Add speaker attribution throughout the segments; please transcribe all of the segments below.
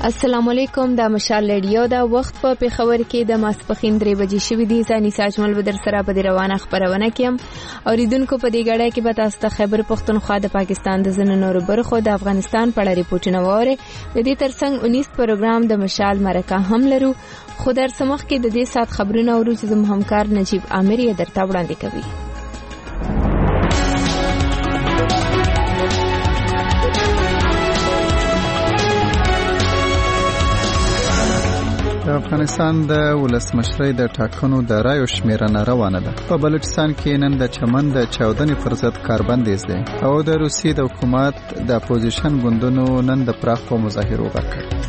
Speaker 1: السلام علیکم. د مشال رادیو دا وخت په پیښور کې د ماسپخین 3 بجې شوې دي. ځاني ساجمل بدر سره په دې روانه خبرونه کېم. اوریدونکو په دې غړې کې به تاسو ته خیبر پختونخوا د پاکستان د ځینو نورو برخو د افغانستان په اړه ریپورتونه واوري. د دې ترڅنګ 19 پروګرام د مشال مرکه هم لرو. خو در سمخ کې د دې سات خبرونه اورو چې زموږ همکار نجیب عامر یې درته وړاندې کوي.
Speaker 2: د افغانستان د ولسمشرۍ د ټاکنو د رایو شمیرنه روانه ده. په بلوچستان کې نن د چمن د چاودنې پر ضد کاربندیز دی او د روسیې د حکومت د اپوزیشن ګوندونو نن د پراخو مظاهرو وکړ.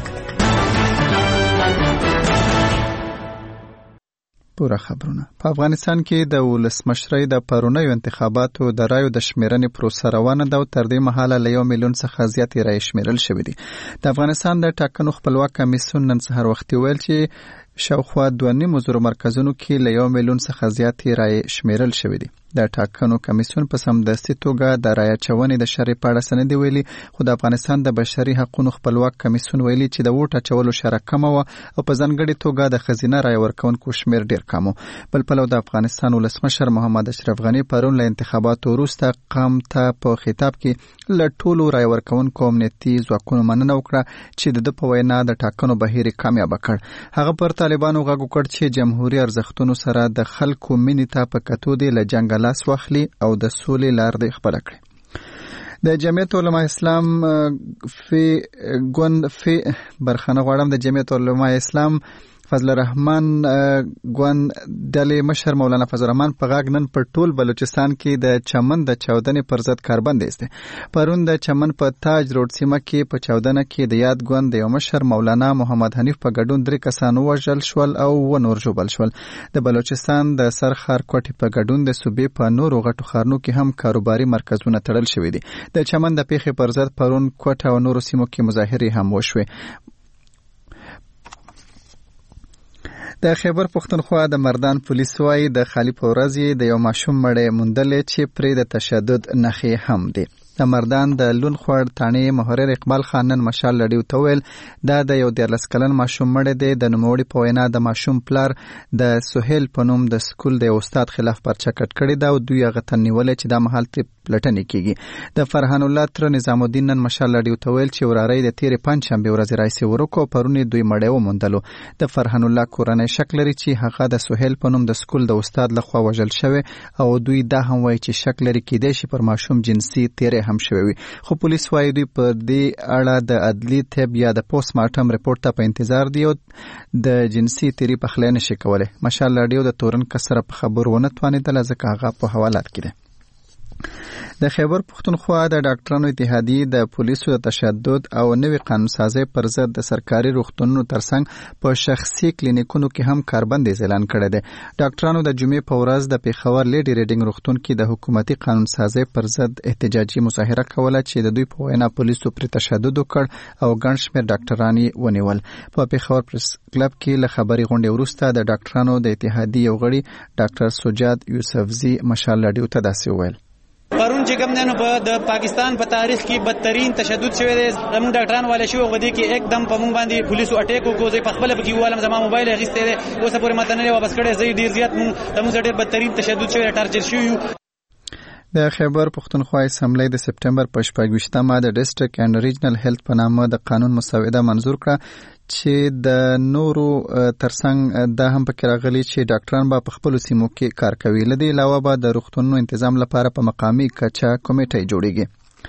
Speaker 2: پورا خبرونه. په افغانستان کې د ولسمشرۍ د پرونیو انتخاباتو د رایو د شمیرنې پروسه روانه ده او تر دې مهاله له 1 میلیون څخه زیاتې رایې شمیرل شوې دي. د افغانستان د ټاکنو خپلواک کمیسیون نن سهار وختي ویل چې شاوخوا 2.5 مرکزونو کې له 1 میلیون څخه زیاتې رایې شمیرل شوې دي. د ټاکنو کمیسیون په سمدستي توګه د رایې چونې د شرعي په اړه سند ویلي، خو د افغانستان د بشري حقوقو خپلواک کمیسیون ویلي چې د ووټ اچولو شرعه کم و او په ځانګړي توګه د خزینه رایې ورکونکو شمیر ډیر کم و. بل پلو د افغانستان ولسمشر محمد اشرف غنی پرون له انتخاباتو وروسته قوم ته په خطاب کې له ټولو رایې ورکونکو امنیتي ځواکونو مننه وکړه چې د په وینا د ټاکنو بهیر کامیاب کړ. هغه پر طالبانو غږ وکړ چې جمهوریت ارزښتونو سره د خلکو مینې ته په کتو دی له جنگ لاس واخلي او د سولې لار دی خپل کړي. د جمعیت علماء اسلام برخانه غواړم د جمعیت علماء اسلام فضل الرحمن ګوند ډلې مشر مولانا فضل الرحمن په غاګ نن پر ټول بلوچستان کې د چمن د چاودنې پر ضد کاربندیز دی. پرون د چمن په تاج روډ سیمه کې په چاودنه کې د یاد ګوند د یو مشر مولانا محمد حنیف په ګډون 3 کسان وژل شول او و نور ژوبل شول. د بلوچستان د سرخار کوټې په ګډون د صوبې په نورو غټو ښارونو کې هم کاروباري مرکزونه تړل شوي دي. د چمن د پیښې پر ضد پرون کوټه او نورو سیمو کې مظاهرې هم وشوې. د خیبر پختونخوا د مردان پولیس وايي د خالی په ورځ د یو ماشوم مړی موندلې چې پرې د تشدد نښې هم دي. د مردان د لون خوړ تانې محرر اقبال خان نن مشال لړیو ته ویل دا د یو 14 کلن ماشوم مړی دی. د نوموړي په وینا د ماشوم پلار د سهیل په نوم د سکول د استاد خلاف پرچه کټ کړی دا او دوی هغه ته نیولې چې د محل ته پلټنې کیږي. د فرحان الله تر نظام الدین نن مشال لړیو ته ویل چې وراره د تیر پنځشنبه ورځ راځي ورکو پرونی دوی مړی وموندلو. د فرحان الله کورنۍ شک لري چې هغه د سهیل په نوم د سکول د استاد لخوا وژل شوی او دوی دا هم وایي چې شک لري کېدای شي پر ماشوم جنسي تیر هم شوی. خو پولیس وايي دوی په دې اړه د عدلي طب یا د پوسټ مارټم ریپورت ته په انتظار دي او د جنسي تیری په خلینه شي کوله. مشال لړیو د تورن کسره په خبرونه توانیدل ځکه هغه په حوالات کې ده. د خیبر پختونخوا د ډاکټرانو اتحادیې د پولیسو د تشدد او نوې قانون سازي پر ضد د سرکاري روغتونونو ترڅنګ په شخصي کلینیکونو کې هم کاربندیز اعلان کړی دی. ډاکټرانو د جمعې په ورځ د پیښور لیډي ریډینګ روغتون کې د حکومتي قانون سازي پر ضد احتجاجي مظاهره کوله چې د دوی په وینا پولیسو پر تشدد وکړ او ګڼ شمېر ډاکټران یې ونیول. په پیښور پریس کلب کې له خبري غونډې وروسته د ډاکټرانو د اتحادیې یو غړي ډاکټر سجاد یوسفزي مشال لړیو ته داسې وویل
Speaker 3: پرون چې کوم نه په پاکستان په تاریخ کې بدترین تشدد شوی دی. زموږ ډاکټران والے شو غدي کې एकदम په مونږ باندې پولیسو اٹیک وکړو. زه په خپل کې والم زما موبایل غیسته دی اوس پورې ماته نه واپس کړی. زه ډیر زیات موږ ډیر بدترین تشدد شوی ټارچر شو.
Speaker 2: د خیبر پختونخوا اسمبلی د سپټمبر په 28مه د ډیسټریکټ اینڈ ریجنل هیلث په نامه د قانون مسوده منظور کړه چې د نورو ترڅنګ دا هم پکې راغلي چې ډاکټران به په خپل سیمو کې کار کوي. لدی علاوه به د روغتونونو تنظیم لپاره په مقامي کچه کمیټه جوړیږي.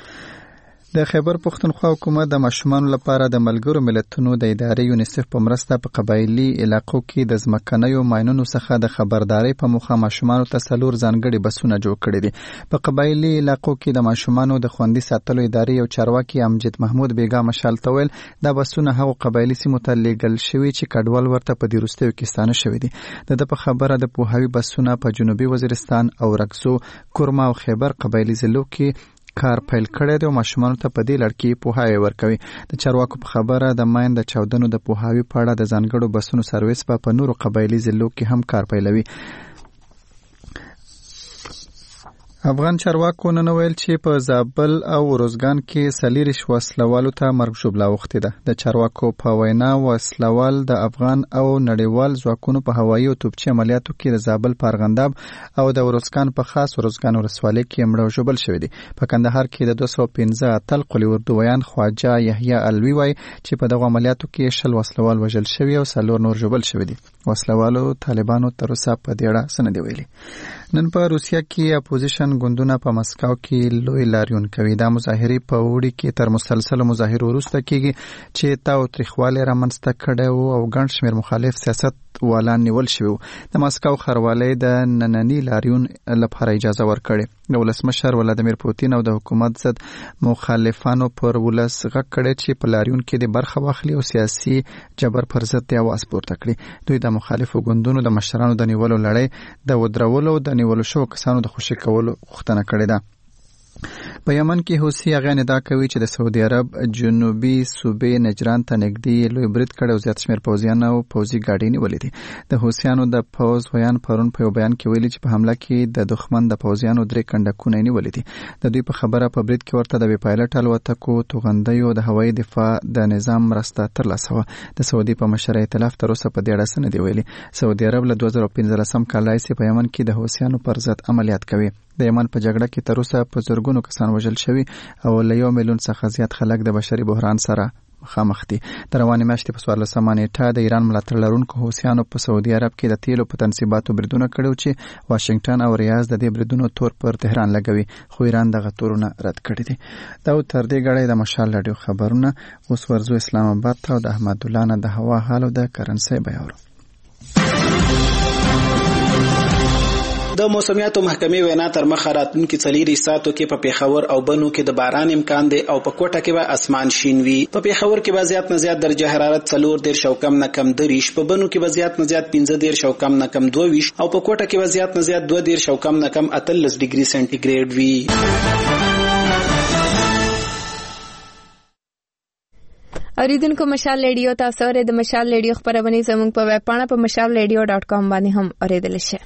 Speaker 2: د خیبر پختونخوا حکومت د ماشومانو لپاره د ملګرو ملتونو د ادارې یونیسف په مرسته په قبایلي علاقو کې د ځمکنیو ماینونو څخه د خبرداري په موخه ماشومانو ته 4 ځانګړي بسونه جوړ کړي دي. په قبایلي علاقو کې د ماشومانو د خوندي ساتلو ادارې یو چارواکي امجد محمود بیگا مشال ته ویل دا بسونه هغو قبایلي سیمو ته لیږل شوي چې کډوال ورته په دې وروستیو کې ستانه شوي دي. د په خبره د پوهاوي بسونه په جنوبي وزیرستان او رګزو کورما او خیبر قبایلي ضلعو کې کار پیل کړی دی او ماشومانو ته په دې لړ کې پوهاوی ورکوي. د چارواکو په خبره د ماین د چاودنو د پوهاوي په اړه د ځانګړو بسونو سرویس په نورو قبایلي ضلعو کې هم کار پیلوي. افغان چارواکو نن ویل چې په زابل او روزګان کې سلیریش وسلوالو ته مرګ ژوبلا وختي ده. د چارواکو په وینا وسلوال د افغان او نړیوال ځواکونو په هوایي او توپچي عملیاتو کې د زابل په ارغنداب او د روزګان په خاص روزګان ولسوالۍ کې مړه ژوبل شوی دي. په کندهار کې د 215 اتل قلی اردویان خواجه یحیی الوی وای چې په دغه عملیاتو کې 10 وسلوال وژل شوی او 4 نور ژوبل شوی دي. وسلوالو طالبانو تر اوسه په دې اړه څه نه دی ویلي. نن په روسیا کې اپوزیشن ګوندونه په مسکو کې لوی لاریون کوي. دا مظاهرې په وړي کې تر مسلسل مظاهرو وروسته کېږي چې تاوتریخوالی رامنځته کړی او ګڼ شمېر مخالف سیاست والان نیول شوي. د مسکو ښاروالۍ د ننني لاریون لپاره اجازه ورکړې. د ولسمشر ولادیمیر پوتین او د حکومت ضد مخالفانو پر ولس غږ کړی چې په لاریون کې د برخه واخلي او سیاسي جبر پر ضد یې اواز پورته کړي. دوی د مخالفو ګوندونو د مشرانو د نیولو لړۍ د ودرولو او د نیولو شوو کسانو د خوشي کولو غوښتنه کړې ده. په یمن کې حوثي هغه ادعا کوي چې د سعودي عرب جنوبي صوبې نجران ته نږدې لوی برید کړی او زیات شمېر پوځیان او پوځي ګاډۍ نیولې دي. د حوثیانو د پوځ ویان پرون په یو بیان کې ویلي چې په حمله کې د دښمن د پوځیانو 3 کنډکونه نیولې دي. د دوی په خبره په برید کې ورته د بې پایلټ الوتکو، توغندیو د هوایي دفاع د نظام مرسته ترلاسه وه. د سعودي په مشرۍ ائتلاف تر اوسه په دې اړه څه نه دي ویلي. سعودي عرب له 2015 کال راهیسې په یمن کې د حوثیانو پر ضد عملیات کوي. د یمن په جګړه کې تر اوسه په زرګونو کسان وژل شوي او له 1 میلیون څخه زیات خلک د بشري بحران سره مخامخ دي. د روانې میاشتې په 14 نیټه د ایران ملاتړ لرونکو حوثیانو په سعودي عرب کې د تیلو په تنصیباتو بریدونه کړي چې واشنگټن او ریاض د دې بریدونو تور پر تهران لګوي، خو ایران دغه تورونه رد کړي دي. دا تر دې غړې د مشال رادیو خبرونه. اوس ورځو اسلام آباد ته د احمد الله نه د هوا حال او د کرنسي بیاورو.
Speaker 4: د موسمیاتو محکمې وینا تر مخه راتلونکي 4 ساعتو کې په پیښور او بنو کې د باران امکان دی او په کوټه کې به اسمان شین وي. په پیښور کې به زیات نه زیات درجه حرارت 4 او کم نه کم 3، په بنو کې به زیات نه زیات 15 او کم نه کم 22 او په کوټه کې به زیات نه زیات 22 او کم نه کم 18 ډیګري سنټیګریډ وي.
Speaker 1: اوریدونکو مشال ریډیو تاسو ورته د مشال ریډیو خبرونه زموږ په ویب پاڼه په mashalradio.com باندې هم اوریدل شئ.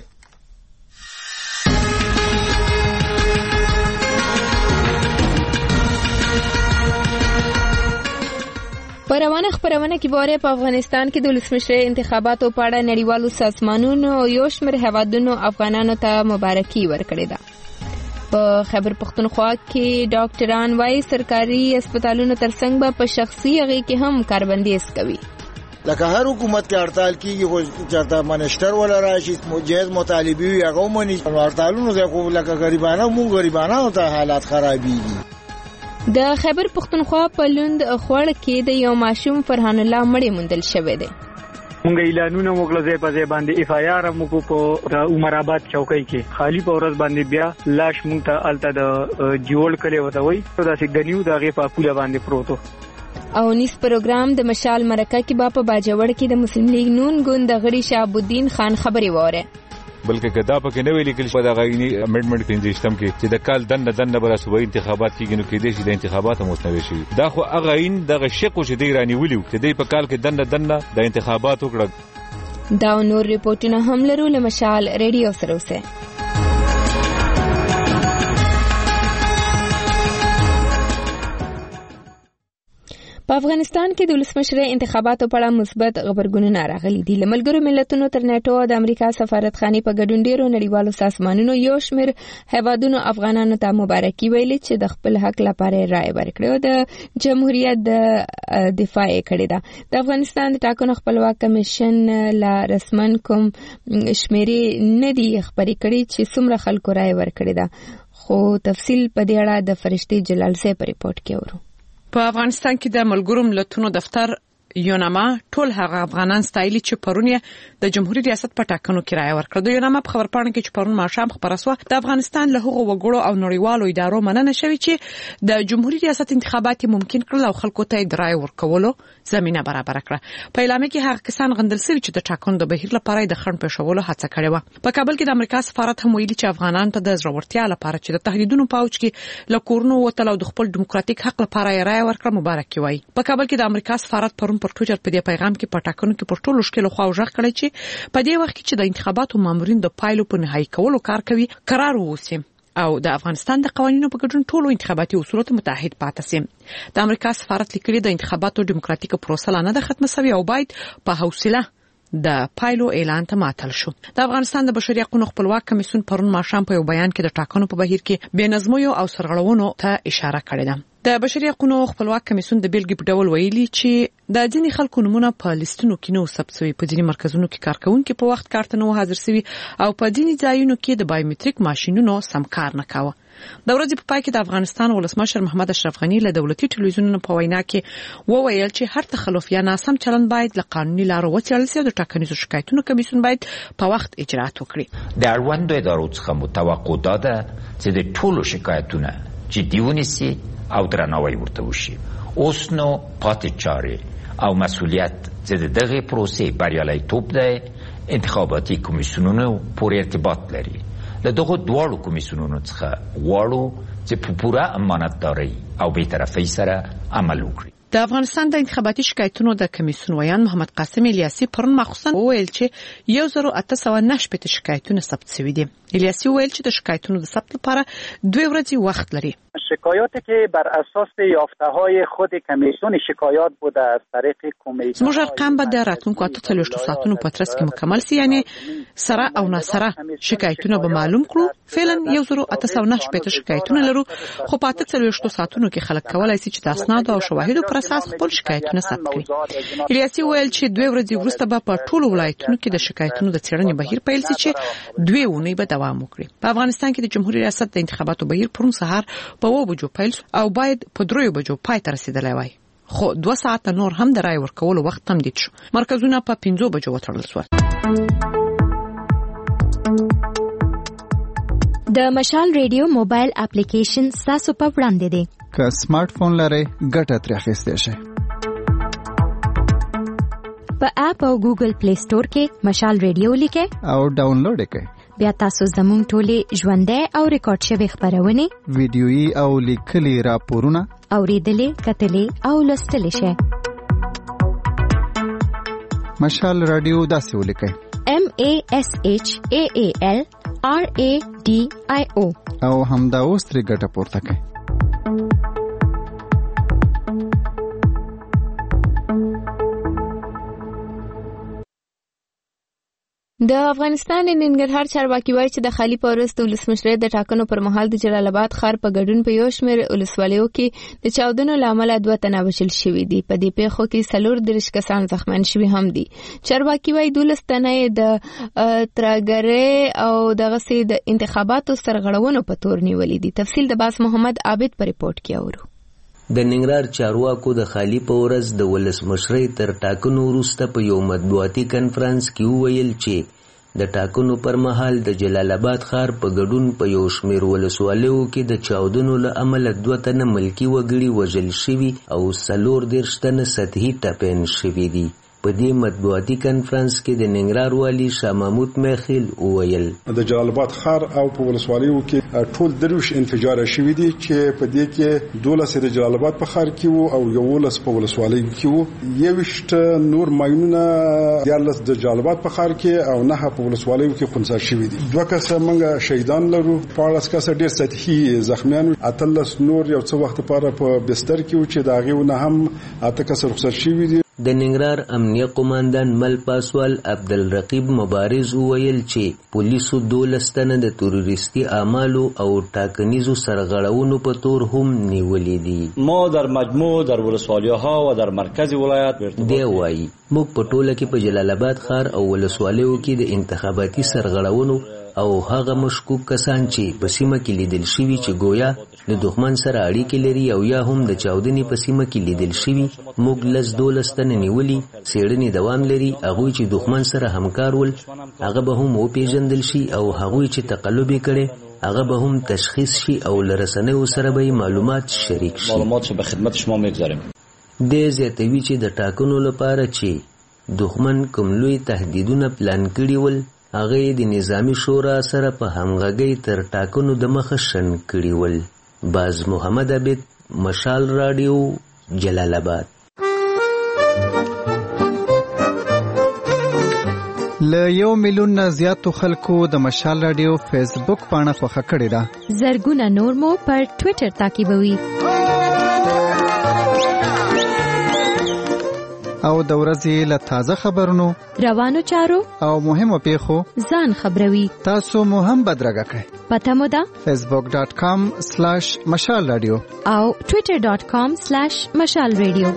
Speaker 1: په روانه خبرونه کې باره په افغانستان کې د ولسمشر انتخاباتو په اړه نړیوالو سازمانونو یو شمېر هیوادونو افغانانو ته مبارکي ورکړې ده. په خیبر پختونخوا کې ډاکټران وايي سرکاري هسپتالونو ترڅنګ به په شخصي هغې کې هم کاربندیز کوي.
Speaker 5: لکه هر حکومت کې هړتال کیږي خو چرته منشتر ولا راشي مجاز مطالبي وي هغه مني هړتالونو ځکه لکه غریبانه مو غریبانه ته حالات خرابېږي.
Speaker 1: د خیبر پختونخوا په لوند خوړ کې د یو ماشوم فرحان الله مړی موندل شوی دی.
Speaker 6: مونږ اعلانونه وکړل ځای په ځای باندې اف آی آر موږ په عمر آباد چوکۍ کې خالی په ورځ باندې بیا لاش مونږ ته الته د جوړ کړي وته وای دا چې غنیو دغه په پوله باندې پروتو.
Speaker 1: او نیس پروګرام د مشال مرکه کې با په باجوړ کې د مسلم لیگ نون ګوند غړي شهاب الدین خان خبري وره.
Speaker 7: بلکې کدا پکې نه ویل کېږي په دغه غینی امندمنت کې سیستم کې چې د کال دنه بر صوبایي انتخابات کېږي نو کې دې چې د انتخاباتو متنوي شي. دا خو هغه عین دغه شق چې دی رانی ویلو چې دی په کال کې دنه د انتخاباتو کړه.
Speaker 1: دا نور ریپورتونه هم لرو له مشال ریډیو سره اوسه. په افغانستان کې د ولسمشر انتخاباتو په اړه مثبت خبرګونونه راغلي دي. ملګرو ملتونو تر نیټو او د امریکا سفارتخانې په ګډون ډیرو نړیوالو سازمانونو یو شمېر هیوادونو افغانانو ته مبارکي ویلي چې د خپل حق لپاره رائے ورکړي او د جمهوریت د دفاع کړي ده. د افغانستان د ټاکنو خپلواک کمیشن لا رسمن کوم شمیرې نه دي خبرې کړي چې څومره خلکو رائے ورکړي ده، خو تفصیل په دې اړه د فرشتي جلال سه په ریپورت کې ورو.
Speaker 8: په افغانستان کې د ملګرو ملتونو دفتر یوناما ټول هغه افغانان ستایلی چې پرونی د جمهوریت ریاست په ټاکنو کې رائے ورکړه. د یوناما په خبرپاڼه کې چې پرون ماښام خبره شوه د افغانستان له هغو وګړو او نړیوالو ادارو مننه شوې چې د جمهوریت ریاست انتخابات ممکن کړل او خلکو ته د رائے ورکولو زمينه برابر کړه. په اعلان کې هغه کسان غندل شوي چې د ټاکنو د بهیر لپاره د خنډ پېښولو هڅه کړې و. په کابل کې د امریکا سفارت هم ویلي چې افغانان ته د ضرورتیا لپاره چې د تهدیدونو پاوچ کې له کورونو وتل او د خپل دیموکراتیک حق لپاره رائے ورکړه مبارکي وایي. په کابل کې د امریکا سفارت پرون پر ټویټر په دې پیغام کې په ټاکنو کې پر ټولو شکل خو ځخ کړی چې په دې وخت کې چې د انتخاباتو مامورین د پایلو په نهایی کولو کار کوي قرار ووسي. او د افغانستان د قوانینو په ګډون ټولو انتخاباتي اصولو ته متحد پاتې سي. د امریکا سفارت لیکلي د انتخاباتو دیموکراتیک پروسه لا نه ده ختمه شوې او باید په حوصله د پایلو اعلان ته ماتل شو. د افغانستان د بشري حقوقو خپلواک کمیسیون پرون ماښام په یو بیان کې د ټاکنو په بهیر کې بېنظمیو او سرغړونو ته اشاره کړې ده. د بشري حقوقو خپلواک کمیسیون د بیلګې په ډول ویلي چې د ځینې خلکو نمونه په لیستونو کې نو ثبت شوی، په ځینې مرکزونو کې کارکونکو په وخت کارته نو حاضر شوی او په ځینې ځایونو کې د بایومټریک ماشینونو سم کار نه کاوه. د ورځې په پای کې د افغانستان ولسمشر محمد اشرف غنی له دولتي ټلویزیونونو په وینا کې وویل چې هر تخلف یا ناسم چلند باید له قانوني لارو وڅېړل شي او د ټاکنیزو شکایتونو کمیسیون باید په وخت اجرات وکړي.
Speaker 9: د اړوندو ادارو څخه متوقع ده چې د ټولو شکایتونو جدي ونیسي او درناوی ورته وشي. اوس نو پاتې چارې او مسؤلیت چې دغه پروسې بریالیتوب ده انتخاباتي کمیسیونونو پورې ارتباط لري. له دغه دواړو کمیسیونونو څخه غواړو چې په پوره امانتدارۍ او بی‌طرفۍ سره عمل وکړي.
Speaker 8: د افغانستان د انتخاباتي شکایتونو د کمیسیون ویان محمد قاسم الیاسی پرون مخصوصا وویل چې 1890 شکایتونه ثبت شوي دي. الیاسی وویل چې د شکایتونو د ثبت لپاره 2 ورځې وخت لري.
Speaker 10: شکایاتی که بر اساس یافته‌های خود کمیسیون شکایات بوده از طریق کمیسیون
Speaker 8: زموږ ارقام به د راتلونکو 48 ساعتونو په ترڅ کې مکمل شي، یعنی سره او ناسره شکایتونه به معلوم کړو. فعلا 1890 شکایتونه لرو، خو په 48 ساعتونو کې خلک کولای شي چې د اسناد او شواهدو پر اساس خپل شکایتونه ثبت کړي. الیاسی ویل چې 2 ورځې وروسته به په ټولو ولایتونو کې د شکایتونو د څېړنې بهیر پیل شي چې 2 اونۍ به دوام وکړي. په افغانستان کې د جمهوریت ریاست د انتخاباتو بهیر پرون سهار په 9 بجو پیل او باید په 3 بجو پای ته رسیدلی وای، خو 2 ساعته نور هم د رای ورکولو وخت تمدید شو. مرکزونه په 5 بجو وتړل شول.
Speaker 11: د مشال ریډیو موبایل اپلیکیشن تاسو په وړاندې دی.
Speaker 2: که سمارټ فون لرئ ګټه ترې اخیستی شئ.
Speaker 11: په اپ او ګوګل پلی سٹور کې مشال ریډیو لیکئ
Speaker 2: او ډاونلوډ یې کړئ.
Speaker 11: بیا تاسو زموږ ټولې ژوندۍ او ریکارډ شوي خبرونه،
Speaker 2: ویډیويي او لیکلي راپورونه
Speaker 11: اوریدلې، کتلې او لوستلې شئ.
Speaker 2: مشال رادیو داسې ولیکئ:
Speaker 11: MASHAAL RADIO
Speaker 2: او همدا اوس ترې ګټه پورته کړئ.
Speaker 1: د افغانستان ننګرهار چارواکي وایي چې د خالي پورس د ولسمشرۍ د ټاکنو پر مهال د جلال آباد ښار په ګډون په یو شمېر ولسوالیو کې د چاودنو له امله 2 تنه وژل شوي دي. په دې پیښو کې 34 کسان زخمیان شوي هم دي. چارواکي وایي 12 تنه د ترهګرۍ او دغسې د انتخاباتو سرغړونو په تور نیولي دي. تفصیل د باس محمد عابد په ریپورت کې اورو.
Speaker 12: د ننګرهار چارواکو د خالي پورس د ولسمشرۍ تر ټاکنو وروسته په یو مطبوعاتي کنفرانس کې وویل چې د ټاکنو پر مهال د جلال آباد ښار په ګډون په یو شمېر ولسوالیو کې د چاودنو له امله 2 تنه ملکي وګړي وژل شوي او 34 تنه سطحي ټپیان شوي دي. په دې مطبوعاتي کنفرانس کې د ننګرهار والي شاه محمود میخیل وویل
Speaker 13: د جلال آباد ښار او په ولسوالیو کې ټول 30 انفجار شوي دي چې په دې کې 12 د جلال آباد په ښار کې وو او 11 په ولسوالیو کې وو. 21 نور ماینونه 14 د جلال آباد په ښار کې او 9 په ولسوالیو کې خنثی شوي دي. 2 کسه موږ شهیدان لرو، 14 کسه ډېر سطحي زخمیان، 18 نور یو څه وخت لپاره په بستر کې و چې دا غوونه هم 8 کسه رخصت شوي دي.
Speaker 12: د ننګرهار امنیه قوماندان مل پاسوال عبدالرقیب مبارز وویل چې پولیسو 12 تنه د تروریستي اعمالو او ټاکنیزو سرغړونو په تور هم نیولي دي.
Speaker 14: ما در مجموع در ولسوالی‌ها و در مرکز ولایت
Speaker 12: دی وایي موږ په ټوله کې په جلال آباد ښار او ولسوالیو کې د انتخاباتي سرغړونو او هغه مشکوک کسان چې په سیمه کې لیدل شوي چې گویا د دښمن سره اړیکې لري او یا هم د چاودنې په سیمه کې لیدل شوي، موږ 12 تنه نیولي. څېړنې دوام لري. هغوی چې دښمن سره همکار ول هغه به هم وپېژندل شي او هغوی چې تقلب یې کړی هغه به هم تشخیص شي او له رسنیو سره به معلومات شریک شي.
Speaker 14: معلومات به خدمت شما میگذاریم.
Speaker 12: د زیاتوي چې د ټاکنو لپاره چې دښمن کوم لوی تهدیدونه پلان کړي ول هغه د نظامی شورا سره په همغږۍ تر ټاکنو د مخه شن کړي ول. باز محمد عابد، مشال رادیو، جلال آباد.
Speaker 2: له 1 میلیون نه زیاتو خلکو د مشال رادیو فیسبوک پاڼه خوښه کړې ده.
Speaker 11: زرګونه نور مو پر ټوئیټر تعقیبوي.
Speaker 2: او د ورځې له تازه خبرونو،
Speaker 11: روانو چارو
Speaker 2: او مهمو پیښو
Speaker 11: ځان خبروي.
Speaker 2: تاسو مو هم بدرګه کړئ.
Speaker 11: پته مو ده
Speaker 2: facebook.com/مشال رادیو
Speaker 11: او twitter.com/مشال رادیو.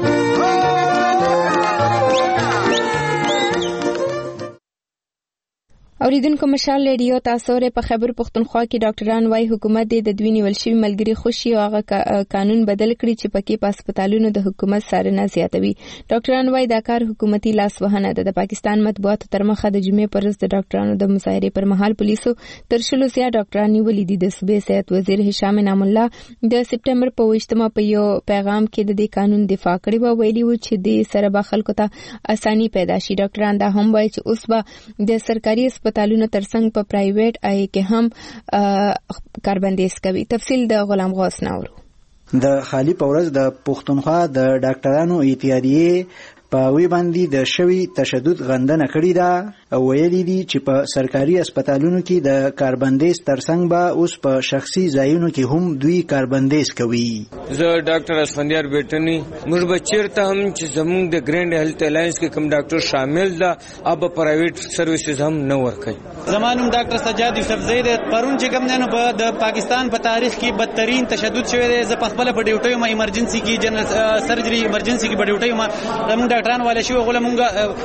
Speaker 1: اوریدونکو مشال رادیو تاسو ر په خبر پښتونخوا کې ډاکټران وايي حکومت د دوی نیول شوی ملګری خوشي او هغه قانون بدل کړي چې پکې په هسپتالونو د حکومت څارنه زیاتوي. ډاکټران وايي دا کار حکومتي لاس وهنه ده. د پاکستان مطبوعاتو تر مخه د جمعې پر ورځ د ډاکټرانو د مظاهرې پر مهال پولیسو تر 100 زیات ډاکټران نیولي دي. د صوبې صحت وزیر هشام انعام الله د سپټمبر په 28مه په یو پیغام کې د دې قانون دفاع کړی و. ویلي و چې د سره به خلکو ته اساني پیدا شي. ډاکټران دا هم وایي چې اوس به د سرکاري هسپتالونو ترڅنګ په پرایویټ آی کې هم کاربندیز کوي. تفصیل د غلام غوث ناورو.
Speaker 15: د خالی پورز د پښتونخوا د ډاکټرانو اتحادیه په وی باندې د شوی تشدد غندنه کړې ده او ویلي دي چې په سرکاري هسپتالونو کې د کاربندیز ترڅنګ به اوس په شخصي ځایونو کې هم دوی کاربندیز کوي.
Speaker 16: زه ډاکټر اسفندیار بیٹنی موږ به چیرته هم چې زموږ د ګرینډ هیلث الاینس کې کوم ډاکټر شامل ده اب پرایویټ سرویسز هم نه ورکوي.
Speaker 3: زمانوم ډاکټر سجاد یوسف زید پرون چې کوم نه په د پاکستان په تاریخ کې بدترین تشدد شوی دی. زه په خپل په ډیوټي ما ایمرجنسي کې جنرال سرجری ایمرجنسي کې په ډیوټي ما زموږ ډاکټران والے شو غوړه مونږ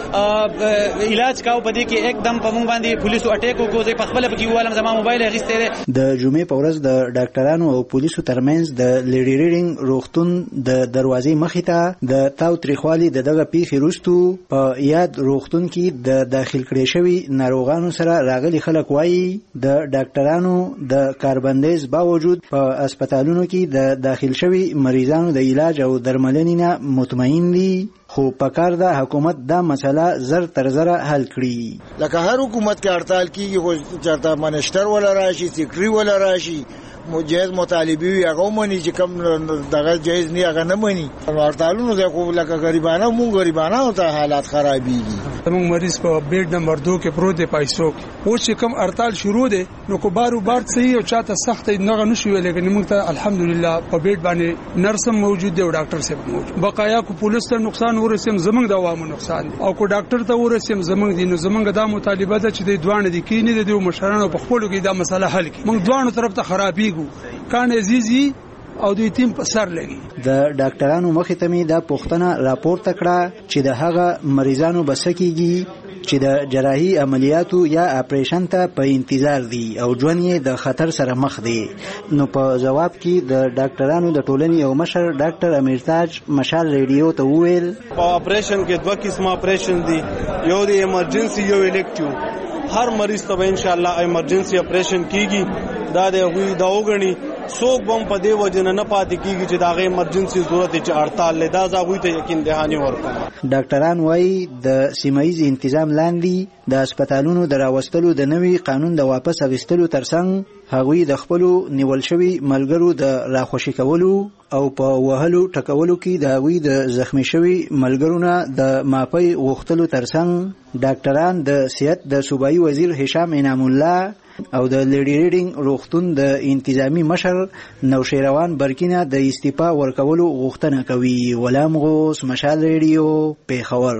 Speaker 3: علاج کاو په دې کې एकदम په مونږ باندې پولیسو اٹیک وکړو. زه په خپل په کې والم زما موبایل غیسته ده.
Speaker 15: د جمعې په ورځ د ډاکټرانو او پولیسو ترمنځ د لیډي ریډینګ روغتون د دروازې مخې ته د تاو تریخوالي دغه پیښې وروسته په یاد روغتون کې د داخل کړي شوی ناروغانو سره راغلي خلک وایي د ډاکټرانو د کاربندیز باوجود په هسپتالونو کې د داخل شوی مریضانو د علاج او درملنې نه مطمئن دي. خو پکار دا حکومت دا مسله زر تر زره حل کړي.
Speaker 5: لکه هر حکومت کې هړتال کیږي خو چرته منشتر ولا راشي سیکرټري ولا راشي مجاز مطالبي وي هغه مونږ چې کم دغه جایز نه هغه نه مونږ هړتالونو زه خو لکه غریبانه مونږ غریبانه ته حالات خرابيږي.
Speaker 17: موږ مریض په بیډ نمبر 2 کې پروت دی پیسو او چې کم هړتال شروع دی نو کو بارو بار صحیح او چاته سخت نه نشو لګنې موږ ته الحمدلله په بیډ باندې نرس موجود دی او ډاکټر صاحب موجود. بقایا کو پولیس ته نقصان ورسېم زمنګ د عوامو نقصان او کو ډاکټر ته ورسېم زمنګ دي. نو زمنګ دا مطالبه ده چې د دوانه دي کې نه دي مشرانو په خپل کې دا مسله حل کړي. موږ دوانو طرف ته خرابېږو کان عزیزي او د یتیم په سر لګي.
Speaker 15: د ډاکټرانو مخې ته می دا پوښتنه راپورته کړه چې د هغه مریضانو بسکیږي چې د جراحي عملیاتو یا اپریشن ته په انتظار دي او ژوند یې د خطر سره مخ دي. نو په جواب کې د ډاکټرانو د ټولنې او مشر ډاکټر امیرتاج مشال ریډیو ته وویل
Speaker 18: په اپریشن کې دوه قسمه اپریشن دي، یو د ایمرجنسي یو الیکټیو. هر مریض ته ان شاء الله ایمرجنسي اپریشن کیږي. دا د غوي دا وګڼي څوک بم په دی وجنه نه پاتې کیږي چې دا غي ایمرجنسي ضرورت چې هړتال لیدا زاوی ته یقین دهاني ورکړي.
Speaker 15: ډاکټران وایي د سیمایي تنظیم لاندې د هسپتالونو دراوستلو د نوي قانون د واپس اغستلو ترڅنګ هغوی د خپل نیول شوی ملګرو د راخوشي کولو او په وهلو ټکولو کې د هغوی د زخمی شوی ملګرو د معافی غوښتلو ترڅنګ ډاکټران د صحت د صوبایي وزیر هشام انعام الله او د لیډي ریډینګ روغتون د انتظامی مشر نوشیروان برکینه د استعفا ورکولو غوښتنه کوي. غلام غوث مشال ریډیو پیښور.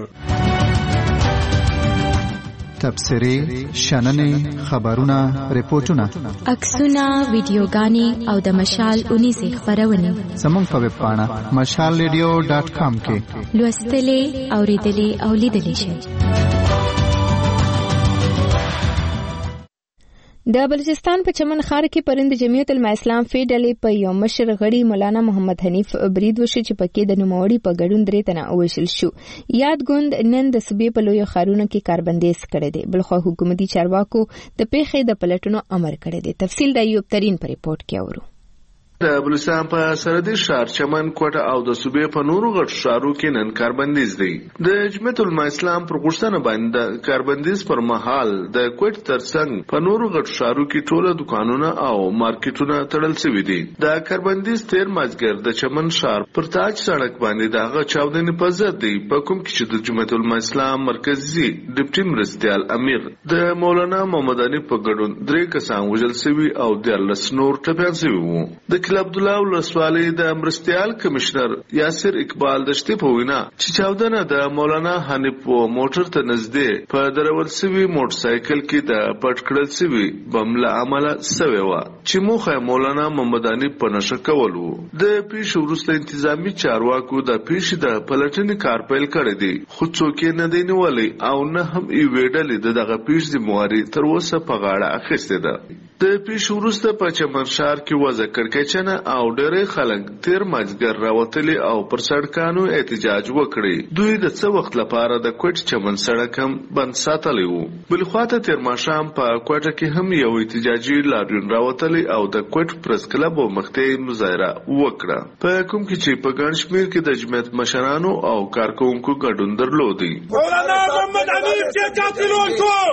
Speaker 2: تبصرې، شننې، خبرونه، ریپورتونه،
Speaker 11: عکسونه، ویډیوګانې او د مشال 19 خبرونه
Speaker 2: زموږ په ویب پاڼه mashalradio.com کې
Speaker 11: لوستلې، اوریدلې او لیدلې شئ.
Speaker 1: د بلوچستان په چمن ښار کې پرند جمعیت الاسلام فی ډلې په یو مشر غړي مولانا محمد حنیف برید وشو چې پکې د نوموړي په ګډون درې تنه وشل شو. یاد ګوند نن د صوبې په لوی ښارونو کې کاربندیز کړی دی. بلخو حکومتي چارواکو د پیښې د پلټنو امر کړی دی. تفصیل د ایوب ترين په ریپورت کې اورو.
Speaker 19: د بلوچستان په سرحدي ښار چمن، کوټه او د صوبې په نورو غټو ښارو کې نن کاربندیز دی. د جمعیت العلماء اسلام پر غوښتنه باندې د کاربندیز پر مهال د کوټ ترڅنګ په نورو غټو ښارو کې ټوله دکانونه او مارکیټونه تړل شوي دي. د کاربندیز تیر مازګر د چمن ښار پر تاج سړک باندې د هغه چاودنې په ضد دی په کوم کې چې د جمعیت العلماء اسلام مرکزي ډیپټي مرستیال امیر د مولانا محمد علي په ګډون 3 کسان وژل شوي او 14 نور ټپیان شوي وو. د کلي عبدالله ولسوالۍ د مرستیال کمشنر یاسر اقبال د شپې په وینا چې چاودنه د مولانا حنیف موټر ته نږدې په درول شوي موټر سایکل کې د پټ کړل شوي بم له امله شوې وه چې موخه مولانا محمد علي په نشه کول وو. د پیښې وروسته انتظامی چارواکو د پیښې د پلټنې کار پیل کړی دی، خو څوک یې نه دی نیولی او نه هم یوې ډلې د دغه پیښې ذمهواري تر اوسه په غاړه اخیستې ده. د پیښې وروسته په چمن ښار کې وضع کړکېچنه او ډېری خلک تیر مازدیګر راوتلي او پر سړکانو احتجاج وکړي. دوی د څه وخت لپاره د کوټ چمن سړک هم بند ساتلی وو. بل خواته تیر ماښام په کوټه کې هم یو احتجاجي لاریون راوتلی او د کوټ پرس کلب مخته مظاهره وکړه، په کوم کې چې په ګڼ شمېر کې د جمعیت مشرانو او کارکوونکو ګډون درلودی.
Speaker 20: مولانا محمد علي چې قاتلون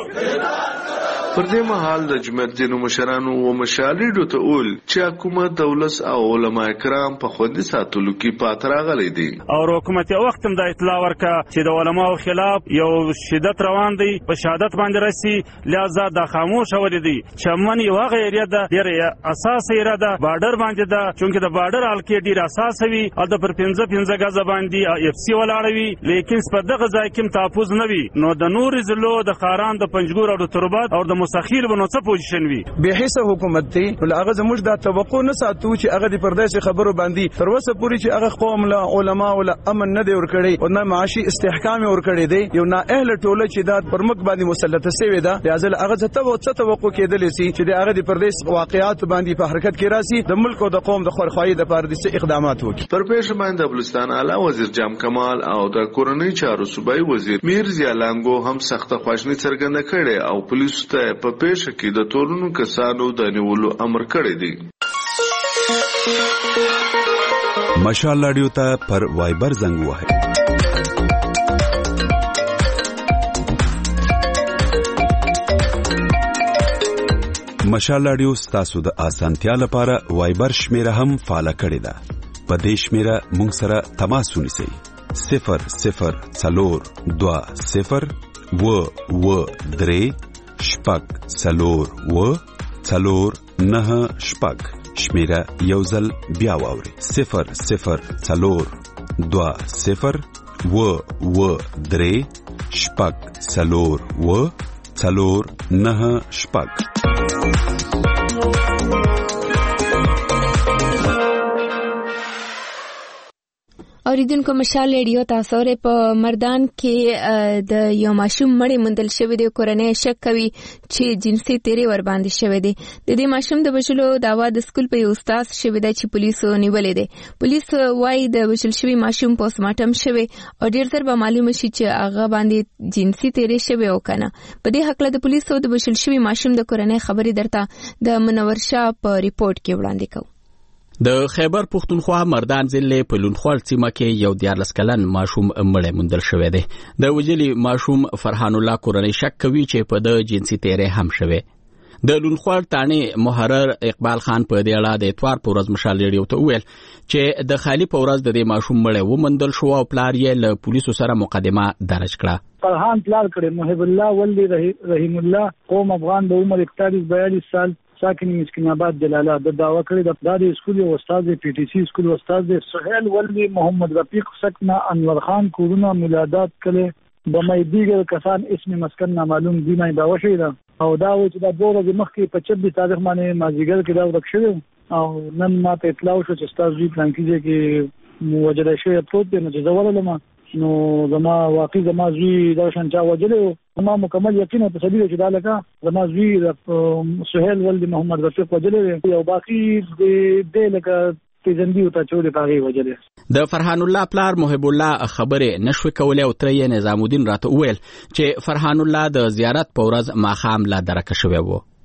Speaker 20: شو
Speaker 19: پر دې مهال د جمعیت ځینو مشرانو و مشالېډو ته وویل چې حکومت دولت او علما کرام په خوندي ساتلو کې پاتې راغلی دی.
Speaker 21: او حکومت یو وخت هم د اطلاع ورکړه چې د علماو خلاف یو شدت روان دی، په شهادت باندې رسي، لہذا دا خاموش ولې دی. چمن یو هغه ایریا ده ډېره اساسي ایریا ده، بارډر باندې ده، چونکې د بارډر حال کې ډېر اساس وي او د پر 15 غزه باندې اف سی ولاړ وي، لیکن په دغه ځای کې تحفظ نه وي. نو د نور ضلعو د خاران د پنجګور او د تربات او د مسخیر بنو څه پوزیشن وي.
Speaker 22: به حصہ حکومت دی نو هغه زموږ د توقع نه ساتو چې هغه د پردیس خبرو باندې تر اوسه پوری چې هغه قوم له علما او امن نه دی ورکړي او نه معاشي استحکام ورکړي دی. یو نه اهل ټوله چې د پرمک باندې مسلط شوی دا لازم هغه څه توقع کېدل سي چې د هغه د پردیس واقعیات باندې په حرکت کې راسي، د ملک او د قوم د خورخوایي د پردیس اقدامات وکړي.
Speaker 19: پر پیښه باندې بلوچستان اعلی وزیر جام کمال او د کورنۍ چارو صوبایي وزیر میر ضیالانګو هم سخته خواشنی څرګنده کړې او پولیسو ته په پیښه کې د تورونو کسانو د نیولو امر کړی دی.
Speaker 23: مشال رادیو ته پر وایبر زنګ وهئ. مشال رادیو ستاسو د اسانتیا لپاره وایبر شمیره هم فعال کړی ده. په دې شمیره مونږ سره تماس ونیسئ 0042 0 شمیره یو ځل بیا واورئ 0
Speaker 1: اوریدونکو مشال ریډیو تاسو لري په مردان کې د یو ماشوم مړی موندل شوی دی. کورنۍ شک کوي چې جنسي تیری ور باندې شوی دی. د دې ماشوم د بچلو داوا د سکول په یو استاد شوی دی چې پولیسو نیولې دی. پولیس وايي د بچل شوی ماشوم پوسټ مارټم شوی او ډیر زر به معلومه شي چې هغه باندې جنسي تیری شوی او کنه. په دې حق له د پولیسو د بچل شوی ماشوم د کورنۍ خبري درته د منور شاه په ریپورت کې وړاندې کوي.
Speaker 24: د خیبر پختونخوا مردان ضلع په لونخوال سیمه کې یو 14 کلن ماشوم مړی موندل شوی دی. د وجلي ماشوم فرحان الله کورنۍ شک کوي چې په د جنسي تیری هم شوی. د لونخوال تانې محرر اقبال خان په دې اړه د اتوار په ورځ مشال ریډیو ته ویل چې د خالی په ورځ د دې ماشوم مړی وموندل شو او پلار یې له پولیسو سره مقدمه درج کړه.
Speaker 25: فرحان پلار کړي محب الله ولي رحیم الله قوم افغان د عمر 41 سال ساکن مسکین آباد جلاله د دعوا کړی د اسکول او استاد پی ټی سی اسکول استاد سہیل ولي محمد رفیق سکنا انور خان کورونا مولادات کړي د مې دیگر کسان اسم مسکن نامعلوم دی نه دعوا شوی دا او دا و چې دا 2 ورځې مخکې په 26 تاریخ باندې مازیګر کې دا ورک شوی او نن ماته اطلاع شو چې استاد وی پلان کیږي کې موجوده شوی پروت دی نو ځولل نو زما واقعي زما زوی دا شانچا وجلې ما مکمل یقین او تصدیق چې دا لکه زما زوی سہیل ولدي محمد رفیق وجلې او باقي د لکه تیزندی او تاچول پاغي وجلې.
Speaker 24: د فرحان الله پلار محب الله خبره نشو کولای او ترې نظام الدین راته ویل چې فرحان الله د زیارت په ورځ ماخام لا درک شوی وو.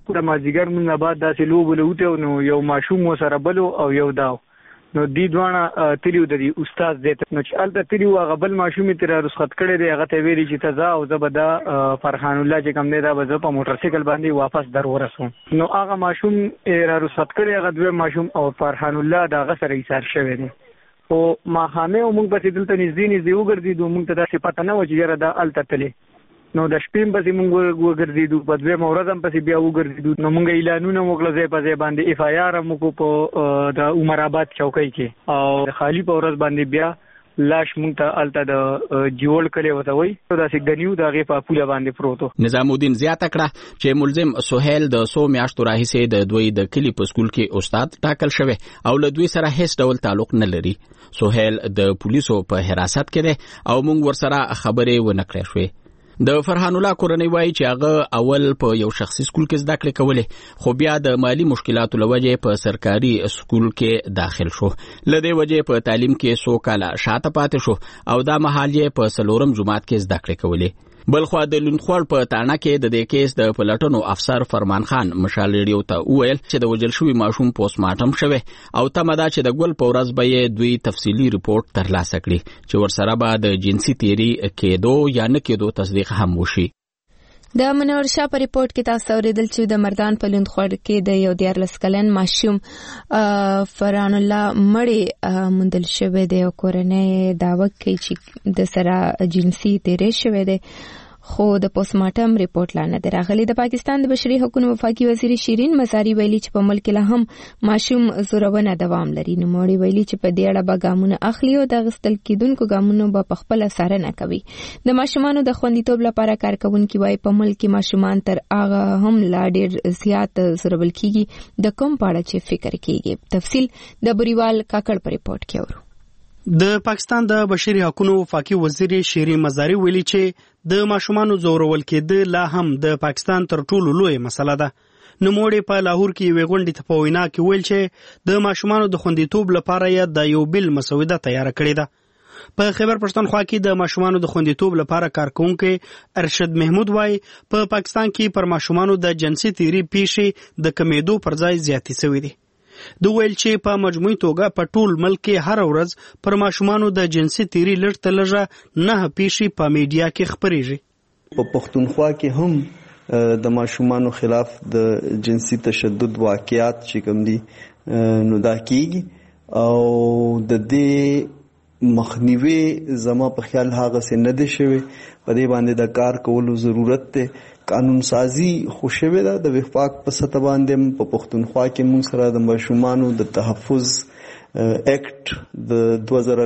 Speaker 25: د مازیګر موږ بعد داسې لوبو لوته نو یو ماشوم سره بلو او یو داو نو دی دوانه تلیو د استاد دې نو چې الته تلیو هغه بل ماشوم تر رخصت کړي دی هغه ته ویلي چې تزا او زبدا فرحان الله چې کوم دی دا به په موټر سایکل باندې واپس در ورسوم نو هغه ماشوم را رخصت کړي هغه دوه ماشوم او فرحان الله دا هغه سره ایثار شوی دی او ما خامه او موږ په دلته نږدې وګرځیدو موږ ته دا پته نه و چې را دا الته تللی نو د شپې په موږ وګرځیدو په دوه مورزم په بیا وګرځیدو نو موږ اعلانونه وکړل ځای په ځای باندې اف آی آر موږ په د عمر آباد چوکۍ کې او خالی په ورځ باندې بیا لاش مونږ ته الته د جوړ کړي وته وای دا سي غنیو دا غي په پوله باندې پروتو
Speaker 24: نظام الدین زیاته کړه چې ملزم سہیل د 100 میاشتو راهیسه د دوی د کلی په سکول کې استاد ټاکل شوی او له دوی سره هیڅ ډول تعلق نه لري سہیل د پولیسو په حراست کې دی او مونږ ورسره خبرې ونکړې شوې د فرحان الله کورنۍ وایي چې هغه اول په یو شخصي سکول کې زده کړې کولې خو بیا د مالی مشکلاتو لوجې په سرکاري سکول کې داخل شو لدې وجې په تعلیم کې 100 کاله شاته پاتې شو او دا مهال یې په سلورم جماعت کې زده کړې کولې بلخو د لونخوړ په تاڼه کې د دې کیس د پلټنو افسر فرمان خان مشال ریډیو ته وویل چې د وجل شوی ماشوم پوسټ مارټم شوی او تمه ده چې د ګل په ورځ به یې دوی تفصیلي ریپورت ترلاسه کړي چې ورسره به د جنسي تیری کېدو یا نه کېدو تصدیق هم وشي
Speaker 1: د منور شاه په ریپورت کې تاسو اوریدل چې د مردان په لوندخوړ کې د یو 14 کلن ماشوم فرحان الله مړی موندل شوی دی او کورنۍ دعوه کوي چې د سره جنسي تیری شوی دی خو د پوسټ مارټم ریپورت لا نه راغلی د پاکستان د بشري حقوقو وفاقي وزیر شیرین مزاری ویلي چې په ملک له هم ماشوم زورونه دوام لري نو موري ویلي چې په دې اړه به ګامونه اخلي او د غستل کېدونکو ګامونو به په خپل څارنه کوي د ماشومانو د خوندیتوب لپاره کارکونکي وایي په ملک کې ماشومان تر هغه هم لا ډېر زیات زورول کیږي د کوم پاړه چې فکر کیږي تفصیل د بریوال کاکړ په ریپورت کې اورو
Speaker 4: د پاکستان د بشري حقوقو وفاقي وزیر شیرین مزاری ویلي چې د ماشومانو زورول کېدل لا هم د پاکستان تر ټولو لوی مسله ده نوموړي په لاهور کې یو غونډه ته په وینا کې ویل چې د ماشومانو د خوندیتوب لپاره یې د یو بل مسوده تیار کړې ده په خیبر پښتونخوا کې د ماشومانو د خوندیتوب لپاره کارکونکي ارشد محمود وای په پاکستان کې پر ماشومانو د جنسي تیری پیښې د کمیدو پر ځای زیاتې شوې دي د ویل چې په مجموعي توګه په ټول ملک کې هر ورځ پر ماشومانو د جنسي تیری لړ لږه نه پیښې په میډیا کې خبرېږي
Speaker 6: په پښتونخوا کې هم د ماشومانو خلاف د جنسي تشدد واقعات چې کوم دي نو دا کیږي او د دې مخنیوي زما په خیال هغه څه نه دي شوی په دې باندې د کار کولو ضرورت ته قانون سازی خوشوي ده د وفاق په سطح باندې په پښتونخوا کې موږ سره د ماشومانو د تحفظ اکټ د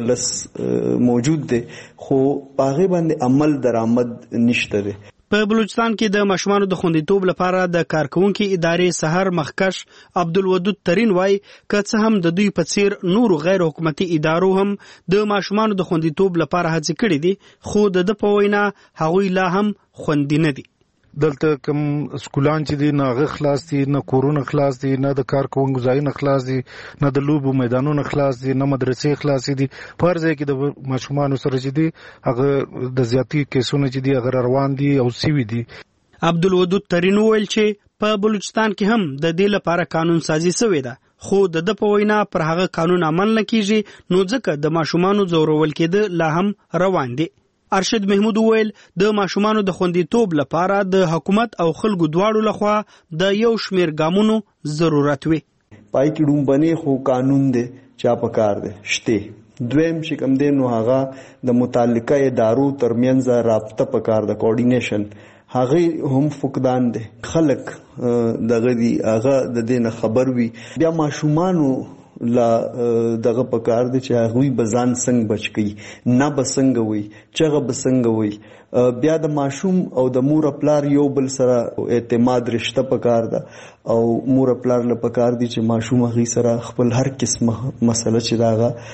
Speaker 6: 2010 موجود دی خو هغه باندې عمل درآمد نشته دی
Speaker 4: په بلوچستان کې د ماشومانو د خوندیتوب لپاره د کارکونکو ادارې سحر مخکش عبدالودود ترين وای که هم د دوی په څیر نور غیر حکومتي ادارو هم د ماشومانو د خوندیتوب لپاره هڅې کړې دي خو د په وینا هغوی لا هم خوندي نه دي
Speaker 7: دلته کوم سکولان چې دي نه غ خلاص دي نه کورونه خلاص دي نه د کار کوونکو ځایونه خلاص دي نه د لوبو میدانونه خلاص دي نه مدرسې خلاص دي پر ځای کې د ماشومان سره چې دي هغه د زیاتی کیسونه چې دي هغه روان دي او سیوی دي
Speaker 4: عبدالودود ترين ویل چې په بلوچستان کې هم د دې لپاره قانون سازي شوې ده خو د په وینا پر هغه قانون عمل نه کیږي نو ځکه د ماشومانو زورول کېده لا هم روان دي ارشد محمود ویل د ماشومانو د خوندیتوب لپاره د حکومت او خلکو دواړو لخوا د یو شمیر ګامونو ضرورت وي
Speaker 6: پای کې ډومبني خو قانون دی چا پکار دی شته دویم چې کوم دی نو هغه د متعلقه ادارو ترمنځ رابطه پکار د کوارډینیشن هغه هم فقدان دي خلک دغه دی هغه د دې خبر وي بیا ماشومانو لا دغه پکار دي چې هغه بزان څنګه بچ کی نه بسنګ وي چغه بسنګ وي بیا د ماشوم او د مور پلار یو بل سره اعتماد رشتہ پکار ده او مور پلار له پکار دي چې ماشوم هغه سره خپل هر قسمه مسله چې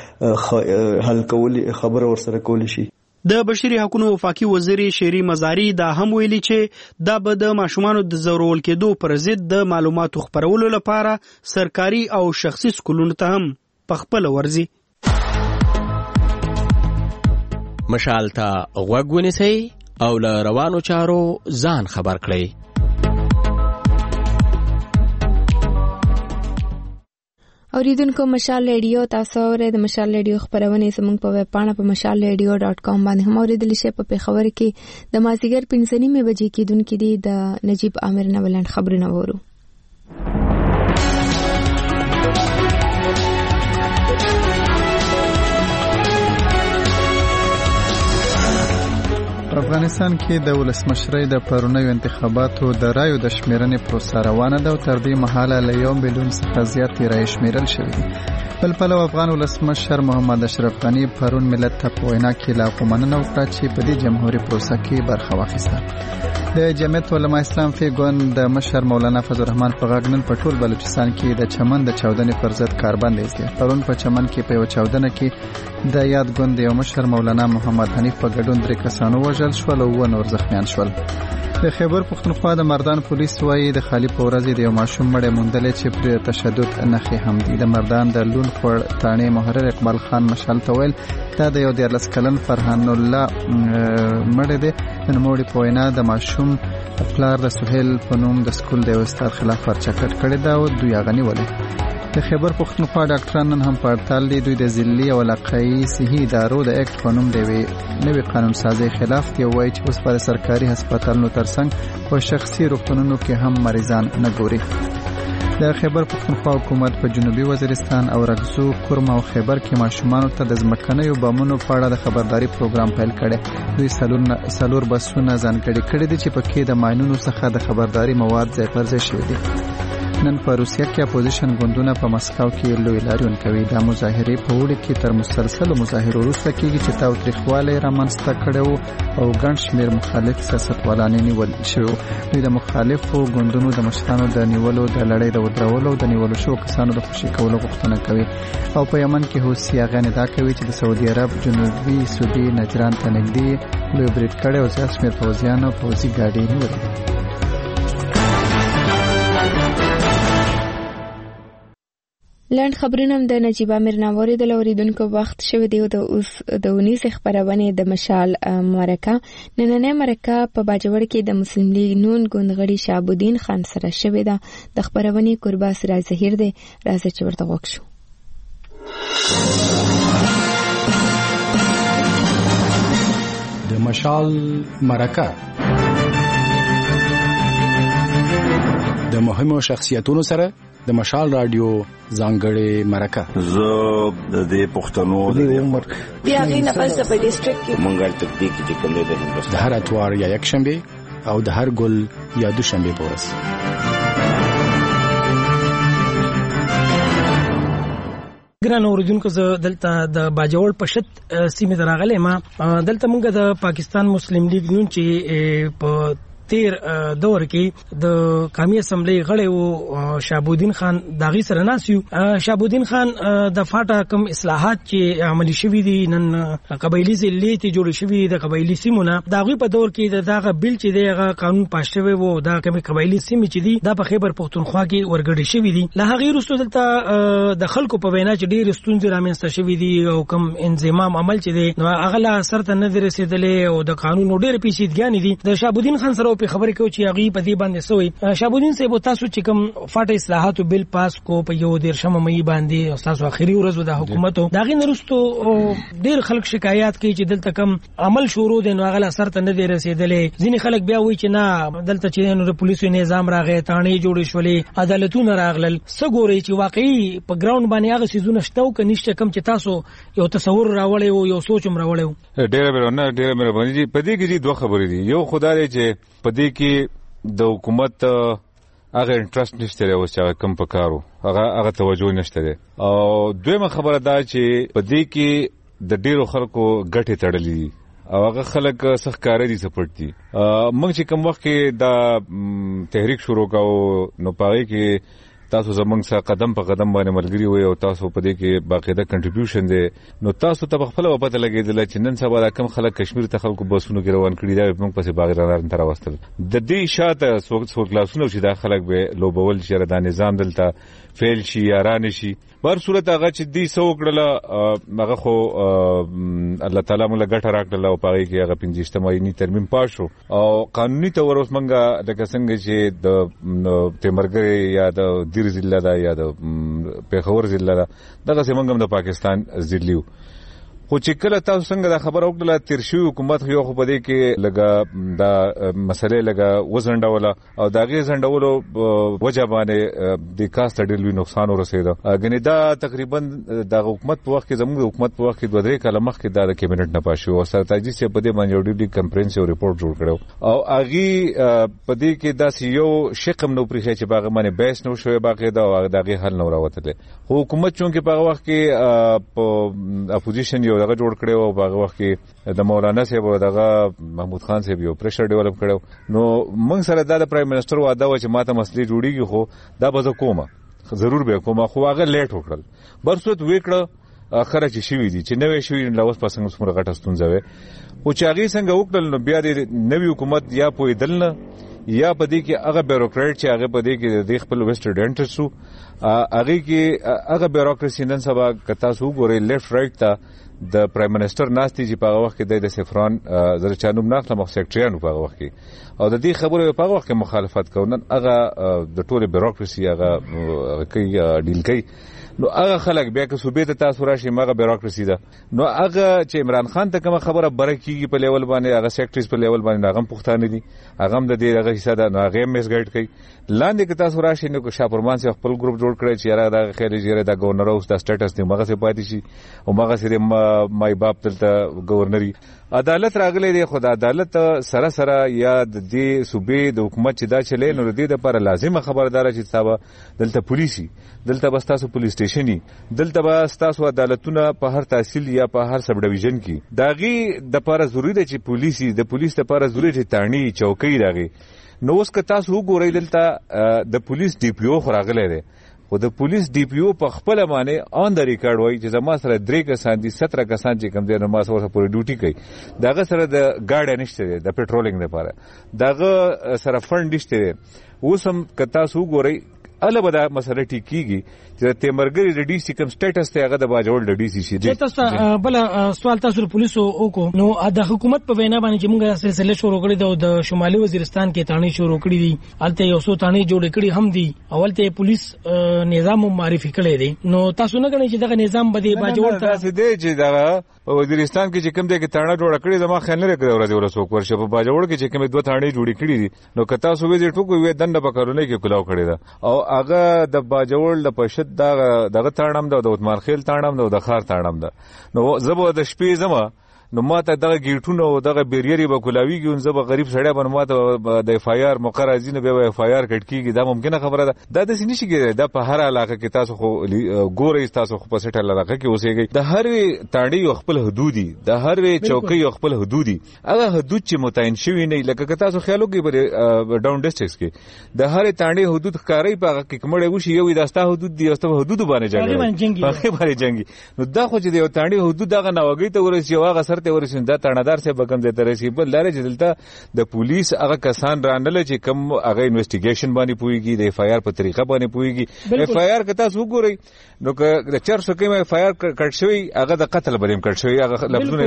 Speaker 6: داغه حل کول خبر ور سره کول شي
Speaker 4: د بشري حقوقو وفاقي وزیر شیرین مزاری دا هم ویلي چې دا به د ماشومانو د زورول کېدو پر ضد د معلوماتو خپرولو لپاره سرکاري او شخصي سکولونو ته هم پخپل ورزي
Speaker 24: مشال ته غوږ ونیسئ او له روانو چارو ځان خبر کړئ
Speaker 1: اوریدونکو مشال ریډیو تاسو اورئ د مشال ریډیو خبرونه زموږ په ویب پاڼه په mashalradio.com باندې هم اوریدل شي. په خبر کې د مازیګر 5:30 بجې کېدونکې دي د نجیب عامر نولند خبرونه وورو.
Speaker 2: افغانستان کې د ولسمشرۍ د پرونیو انتخاباتو د رایو د شمیرنې پروسه روانه ده او تر دې مهاله له 1 میلیون څخه زیاتې رایې شمیرل شوې دي. بل پلو افغان ولسمشر محمد اشرف غني پرون ملت ته په وینا کې لا کومنه وکړه چې په دې جمهوریت پروسه کې برخه واخیسته. د جمعیت علماء اسلام فی ګوند د مشر مولانا فضل الرحمن په غاګ نن په ټول بلوچستان کې د چمن د چاودنې پر ضد کاربند ایستل. پرون په چمن کې په یو چاودنه کې د یاد ګوند یو مشر مولانا محمد حنیف په ګډون 3 کسانو وژل شول او 9 نور زخمیان شول. د خیبر پښتونخوا د مردان پولیس وایي د خالی په ورځ د یو ماشوم مړی موندلې چې پر تشدد نښې هم دي. د مردان د لون خور تانې محرر اقبال خان مشال تویل دا د یو 14 کلن فرحان الله مړی دی. د نوموړي په وینا د ماشوم پلار د سهیل په نوم د سکول د استاد خلاف پرچه کړې ده او دوی غنی ولې. د خیبر پښتونخوا ډاکټران نن هم پړتال دي. دوی د ځلي او علاقايي صحي ادارو د اکټ په نوم دی نوې قانون سازي خلاف دی. وایي چې اوس پر سرکاري هسپتالونو ترڅنګ په شخصي روغتونونو کې هم مریضان نه ګوري. د خیبر پښتونخوا حکومت په جنوبي وزیرستان او رغزو کورم او خیبر کې ماشومان ته د ځمکنیو بمونو په اړه د خبرداري پروګرام پیل کړي. دوی سلور بسونه ځانګړي کړي دي چې پکې د ماینونو څخه د خبرداري مواد ځای پر ځای شوي دي. نن په روسیه کې اپوزیشن ګوندونه په مسکو کې لوی لاریون کوي. دا مظاهره په وړي کې تر مسلسلو مظاهرو وروسته کېږي چې تاوتریخوالی رامنځته کړي او ګڼ شمېر مخالف سیاستوالان نیول شوي. دوی د مخالفو ګوندونو د مشرانو د نیولو د لړۍ د ودرولو او د نیولو شوو کسانو د خوشي کولو غوښتنه کوي. او په یمن کې حوثیان ادعا کوي چې د سعودي عرب جنوبي سعودي نجران ته نږدې لوی برید کړی او زیات شمېر پوځیان او پوځي ګاډي نیولې.
Speaker 1: لاند خبرونه د نجیب امیر ناوری د اوریدونکو وخت شوه دی د اوس د 19 خبرونه د مشال مرکه. نننې مرکه په باجوړ کې د مسلم لیگ نون ګوندغړي شهاب الدین خان سره شوه ده. د خبرونه قربا سراج ظهیر دی. راځي چې ورته وښو.
Speaker 8: د مشال مرکه د مهمو شخصیتونو سره د مشال رادیو ځانګړې مرکه.
Speaker 9: زه د دې پښتنو د عمر
Speaker 10: بیا غي نفس په ډیسټریکټ کې
Speaker 9: منګل تطبیق کې کوم دی
Speaker 8: د هر اتوار یا یک شنبه او د هر ګل یا دوشنبه په ورځ.
Speaker 13: ګران اوریدونکو زه دلته د باجوړ پښت سیمه راغلی ما دلته موږ د پاکستان مسلم لیگ نون چې په تیر دور کې د قومي اسمبلی غړی وو شهاب الدین خان داغي سره ناسیو. شهاب الدین خان د فاټا کم اصلاحات چې عملی شوي دي نن قبایلی ضلعې ته جوړ شوي د قبایلی سیمونه داغي په دور کې دغه بل چې دغه قانون پاس شوی وو دا کوم قبایلی سیمې چې دي دا په خیبر پښتونخوا کې ورګړي شوي دي. له هغه وروسته دلته د خلکو په وینا چې ډېر ستونزې رامنځته شوي دي او کوم انضمام عمل چې دی نو هغه لا سرته نه رسیدلې او د قانون ډېر پیچیدګیانې دي. د شهاب الدین خان سره په خبرې کوي چې هغه په دې باندې سوې. شهاب الدین صاحب تاسو چې کوم فاټه اصلاحات بل پاس کو په یو 13 مې باندې او تاسو اخري ورځ د حکومت دا غي نرستو ډېر خلک شکایت کوي چې دلته کم عمل شروع دي نو هغه سرته نه رسیدلې. ځینې خلک بیا وایي چې نه دلته چې نو پولیسو نظام راغی تانې جوړ شولې عدالتونه راغلل سګوري چې واقعي په ګراوند باندې هغه سيزونه شته او کنيشته کم چې تاسو یو تصور راوړی او یو سوچم راوړی.
Speaker 14: ډېر مهرباني په دې کې دوه خبرې دي. یو خدای چې په دې کې د حکومت هغه انټرست نشته لري چې کم پکارو هغه توجه نشته لري. او دویمه خبره دا چې په دې کې د ډیرو خلکو ګټه تړلې دي او هغه خلک سخت کار دي سپورټ دي. موږ چې کوم وخت کې دا تحریک شروع کاو نو پاره کې تاسو زمونږ سره قدم په قدم باندې ملګری وي او تاسو په دې کې باقاعده کنټریبیوشن دی نو تاسو ته خپل وپته لګیدل چې نن سبا دا کم خلک کشمیر ته خلکو بسونو کې روان کړي دا موږ پسې باغران تر واستل د دې شاته څو کلاسونو چې دا خلک به لوبول چې دا نظام دلته فیل شي یا ران شي. بهر صورت هغه چې دې سو کړله هغه خو الله تعالی موږ ګټه راکړله او پاره کې هغه 15 مې ترمیم پاشو او قانوني تور اوس موږ لکه څنګه چې د تیمرګری یا د دیر ضلع دا یا د پیښور ضلع دغه سیمنګم د پاکستان ضلعو خو چې کله تاسو څنګه دا خبر وکړه تیر شوی حکومت یو خو بده کې لګا دا مسلې لګا وزنډوله او دا غي زنډولو وجه باندې د کاست ډېر لوی نقصان ورسېده غني دا تقریبا د حکومت په وخت کې زموږ حکومت په وخت کې 2 کاله مخکې دا کابینټ نه پاشو او سرتاجي سي په دې باندې ډېر کمپریهنسیو ریپورت جوړ کړو او اغي په دې کې دا یو شقم نو پرې چې باغ باندې بیس نو شوی باقي دا دغه حل نو راوتله حکومت چونکه په وخت کې په اپوزیشن یو دغه جوړ کړو او هغه وخت کې د مولانا صاحب او دغه محمود خان صاحب یو پریشر ډیولپ کړو نو موږ سره د پرایم منسٹر وعده و چې ماته مسلې جوړیږي خو دا به کومه ضرور به کومه خو هغه لیټ وکړل برسوت وکړه اخر چې شوی دي چې نوې شوی نو اوس پسنګ څومره غټه ستونزه وي او چې هغه څنګه وکړل نو بیا د نوې حکومت یا پویدل نه یا پدې کې هغه بیوروکرات چې هغه پدې کې د خپل ویسټرن انټرسو هغه کې هغه بیوروکراسي نن سبا کتا سو ګوري لیفت رائټ ته د پرایم منسٹر ناستي چې په هغه وخت کې د سفران زر چانوم ناخله مخ سیکریټریانو په هغه وخت کې او د دې خبرو په هغه وخت کې مخالفت کوونن هغه د ټوله بیوروکراسي هغه کوي ډیل کوي نو هغه خلک بیا که صوبې ته تاسو راشي مغه بیوروکراسي ده نو هغه چې عمران خان ته کوم خبره برکیږي په لیول باندې هغه سیکریټریز په لیول باندې هغه پښتانه دي هغه د دې هغه حصہ ده نو هغه میس ګایډ کوي لاندې که تاسو راشي نو شاپرمان سي خپل ګروپ جوړ کړی چې هغه د خیر جیره د گورنر اوس د سټیټس دی مغه سي پاتې شي او مغه سي مای باب تلته گورنری عدالت راغلی دی خو د عدالت سره سره یا د دې صوبې د حکومت چې دا چلې نو د دې لپاره لازمه خبردار چې تاسو دلته پولیسي دلته بس تاسو پولیس سټیشني دلته بس تاسو عدالتونه په هر تحصیل یا په هر سب ډیویژن کې داغي د لپاره ضروری دی چې پولیسي د پولیس لپاره ضروری دی تانی چوکۍ راغی نو اوس که تاسو وګورئ دلته د پولیس ډي پی او خراغله دی خو د پولیس ډي پی او په خپل باندې آن د ریکارډ وای چې زما سره 3 کسان دي 17 کسان چې کوم دي نو ما سره پوری ډیوټي کوي داغه سره د ګاډي نشته د پټرولینګ لپاره داغه سره فند نشته اوس هم کتا سو ګورئ اله به دا مسله ټیکيږي چې تیمرګری د ډي سی کوم سټیټس ته هغه د باجوړ د ډي سی شي
Speaker 13: چې تاسو بل سوال تاسو پولیسو وکړو نو د حکومت په وینا باندې چې موږ سلسله شروع کړې د شمالي وزیرستان کې تانی شروع کړې دي الته یو څو تانی جوړ کړي هم دي اولته پولیس نظام معرفي کړی دی نو تاسو نه غواړئ چې دغه نظام به د باجوړ ته
Speaker 14: تاسو دې چې دا په وزیرستان کې چې کوم دی کې تاڼه جوړ کړی زما خیال نه لري ورته ورسوک ورشه په باجوړ کې چې کوم دوه تاڼې جوړې کړې دي نو کتا سو وې ټکو وې دنده پکړونه کې کلاو کړی دا او هغه د باجوړ د پښت دغه تاڼم د عثمان خیل تاڼم د خار تاڼم ده نو زبو د شپې زما نو ماته دغه گیټونو او دغه بیریری به کولاویږي اون زبر غریب سړی باندې ماته د اف آی آر مقرره ځینې به اف آی آر کټ کیږي دا ممکنه خبره ده دا د سینې شي دا په هر علاقه کې تاسو خو ګورئ تاسو خو په سټل علاقه کې اوسېږئ د هر تاڼي خپل حدودي د هر چوکۍ خپل حدودي هغه حدود چې متعین شوی نه لکه تاسو خیالو کې بر ډاون ډیسټرکټس کې د هر تاڼي حدود ښکاري په هغه کې کومړې وشي یو داستا حدود دي او حدود باندې جنگي نو دا خو چې د تاڼي حدود هغه ناوګي ته ورسي هغه سره ته ورسي دا تاڼدار سے بکم دې ترسي بل لاره چې دلته د پولیس هغه کسان رانل چې کوم هغه انویسټیګیشن باندې پويږي د اف آی آر په طریقه باندې پويږي اف آی آر کته سو ګوري نو که د 400 کې اف آی آر کټ شوی هغه د قتل باندې کټ شوی هغه لفظونه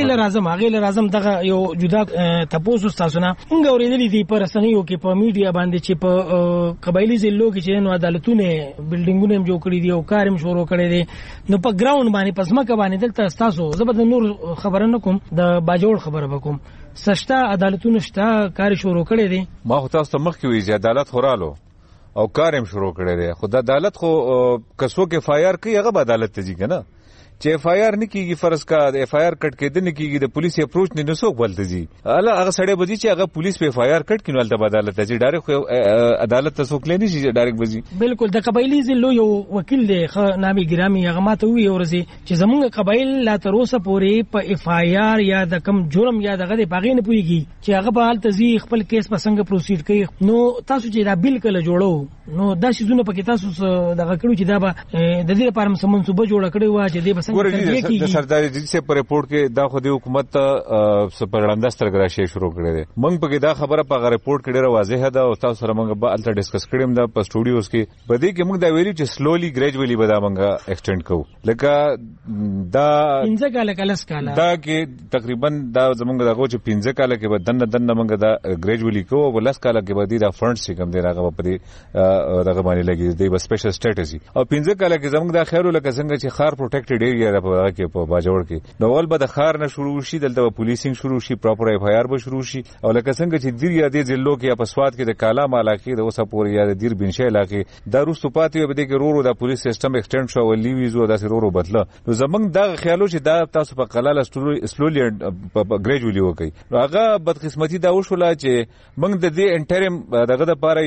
Speaker 13: هغه لازم دغه یو جدا تاسو تاسو نه موږ اورېدلې دي پر رسنیو کې په میډیا باندې چې په قبایلی ضلعو کې چې نو عدالتونه بلډینګونه جوړ کړی دي او کارم شروع کړی دي نو په ګراوند باندې پسمکه باندې دلته تاسو زبر نور خبره نه کوم د باجوړ خبره وکم سشتا عدالتونه شتا کار شروع کړی دي
Speaker 14: ما خو تاسو مخ کې وی چې عدالت خورالو او کارم شروع کړی دی خو د عدالت خو کسو کې فایر کوي هغه عدالت ته ځي کنه چې اف آی آر نه کیږي فرض کا د اف آی آر کټ کېد نه کیږي د پولیس اپروچ نه نسوک بلته جی اله هغه سړی بځي چې هغه پولیس په اف آی آر کټ کینول ته عدالت ته جی ډایرکټ عدالت ته سوک لینی شي ډایرکټ بځي
Speaker 13: بالکل د قبایلی ضلع یو وکیل دی نامي ګرامي هغه ماته وی ورزي چې زمونږ قبایل لا تر اوسه پورې په اف آی آر یا د کم جرم یا دغه باغې نه پويږي چې هغه په حالت زی خپل کیس په څنګه پروسید کوي نو تاسو چې دا بیل کله جوړو نو دا شیزونه پکې تاسو دغه کړو چې دا به د دې لپاره منصوبه جوړه کړې و چې دې
Speaker 14: ګورې د سردار عزیز سے په ریپورت کې دا خو د حکومت سپرړنده سترګراشي شروع کړی دی. موږ په کې دا خبره په ریپورت کې ډیره واضحه ده او تاسو سره موږ به الته ډیسکس کړیم دا په سټوډیوز کې. په دې کې موږ دا ویلي چې سلولي ګریجوالي به دا موږ ایکسټند کوو. لکه دا
Speaker 13: 15 کال کلس کال
Speaker 14: دا کې تقریبا دا زمونږ دغه چې 15 کال کې به دنه موږ دا ګریجوالي کوو او 10 کال کې به دا فنډز چې کوم دی هغه په دې دغه باندې لګي دی به سپیشل سټیټس او 15 کال کې زمونږ د خیرو لکه څنګه چې خار پروټیکټډ ایریا را په هغه کې په باجوړ کې نو ول به د خار نه شروع شي دلته به پولیسینګ شروع شي پراپر اف آی آر به شروع شي او لکه څنګه چې دیر یا د ضلعو کې په سواد کې د کالام علاقې د اوسه پورې یا د دیر بنشه علاقې دا روستو پاتې به د رورو د پولیس سیستم ایکسټند شو ولې ویزو داسې رورو بدله. نو زمونږ دا خیالو چې دا تاسو په قلاله سلولي ګریجوالي وکي. نو هغه بدقسمتي دا وشوله چې موږ د دې انټریم دغه لپاره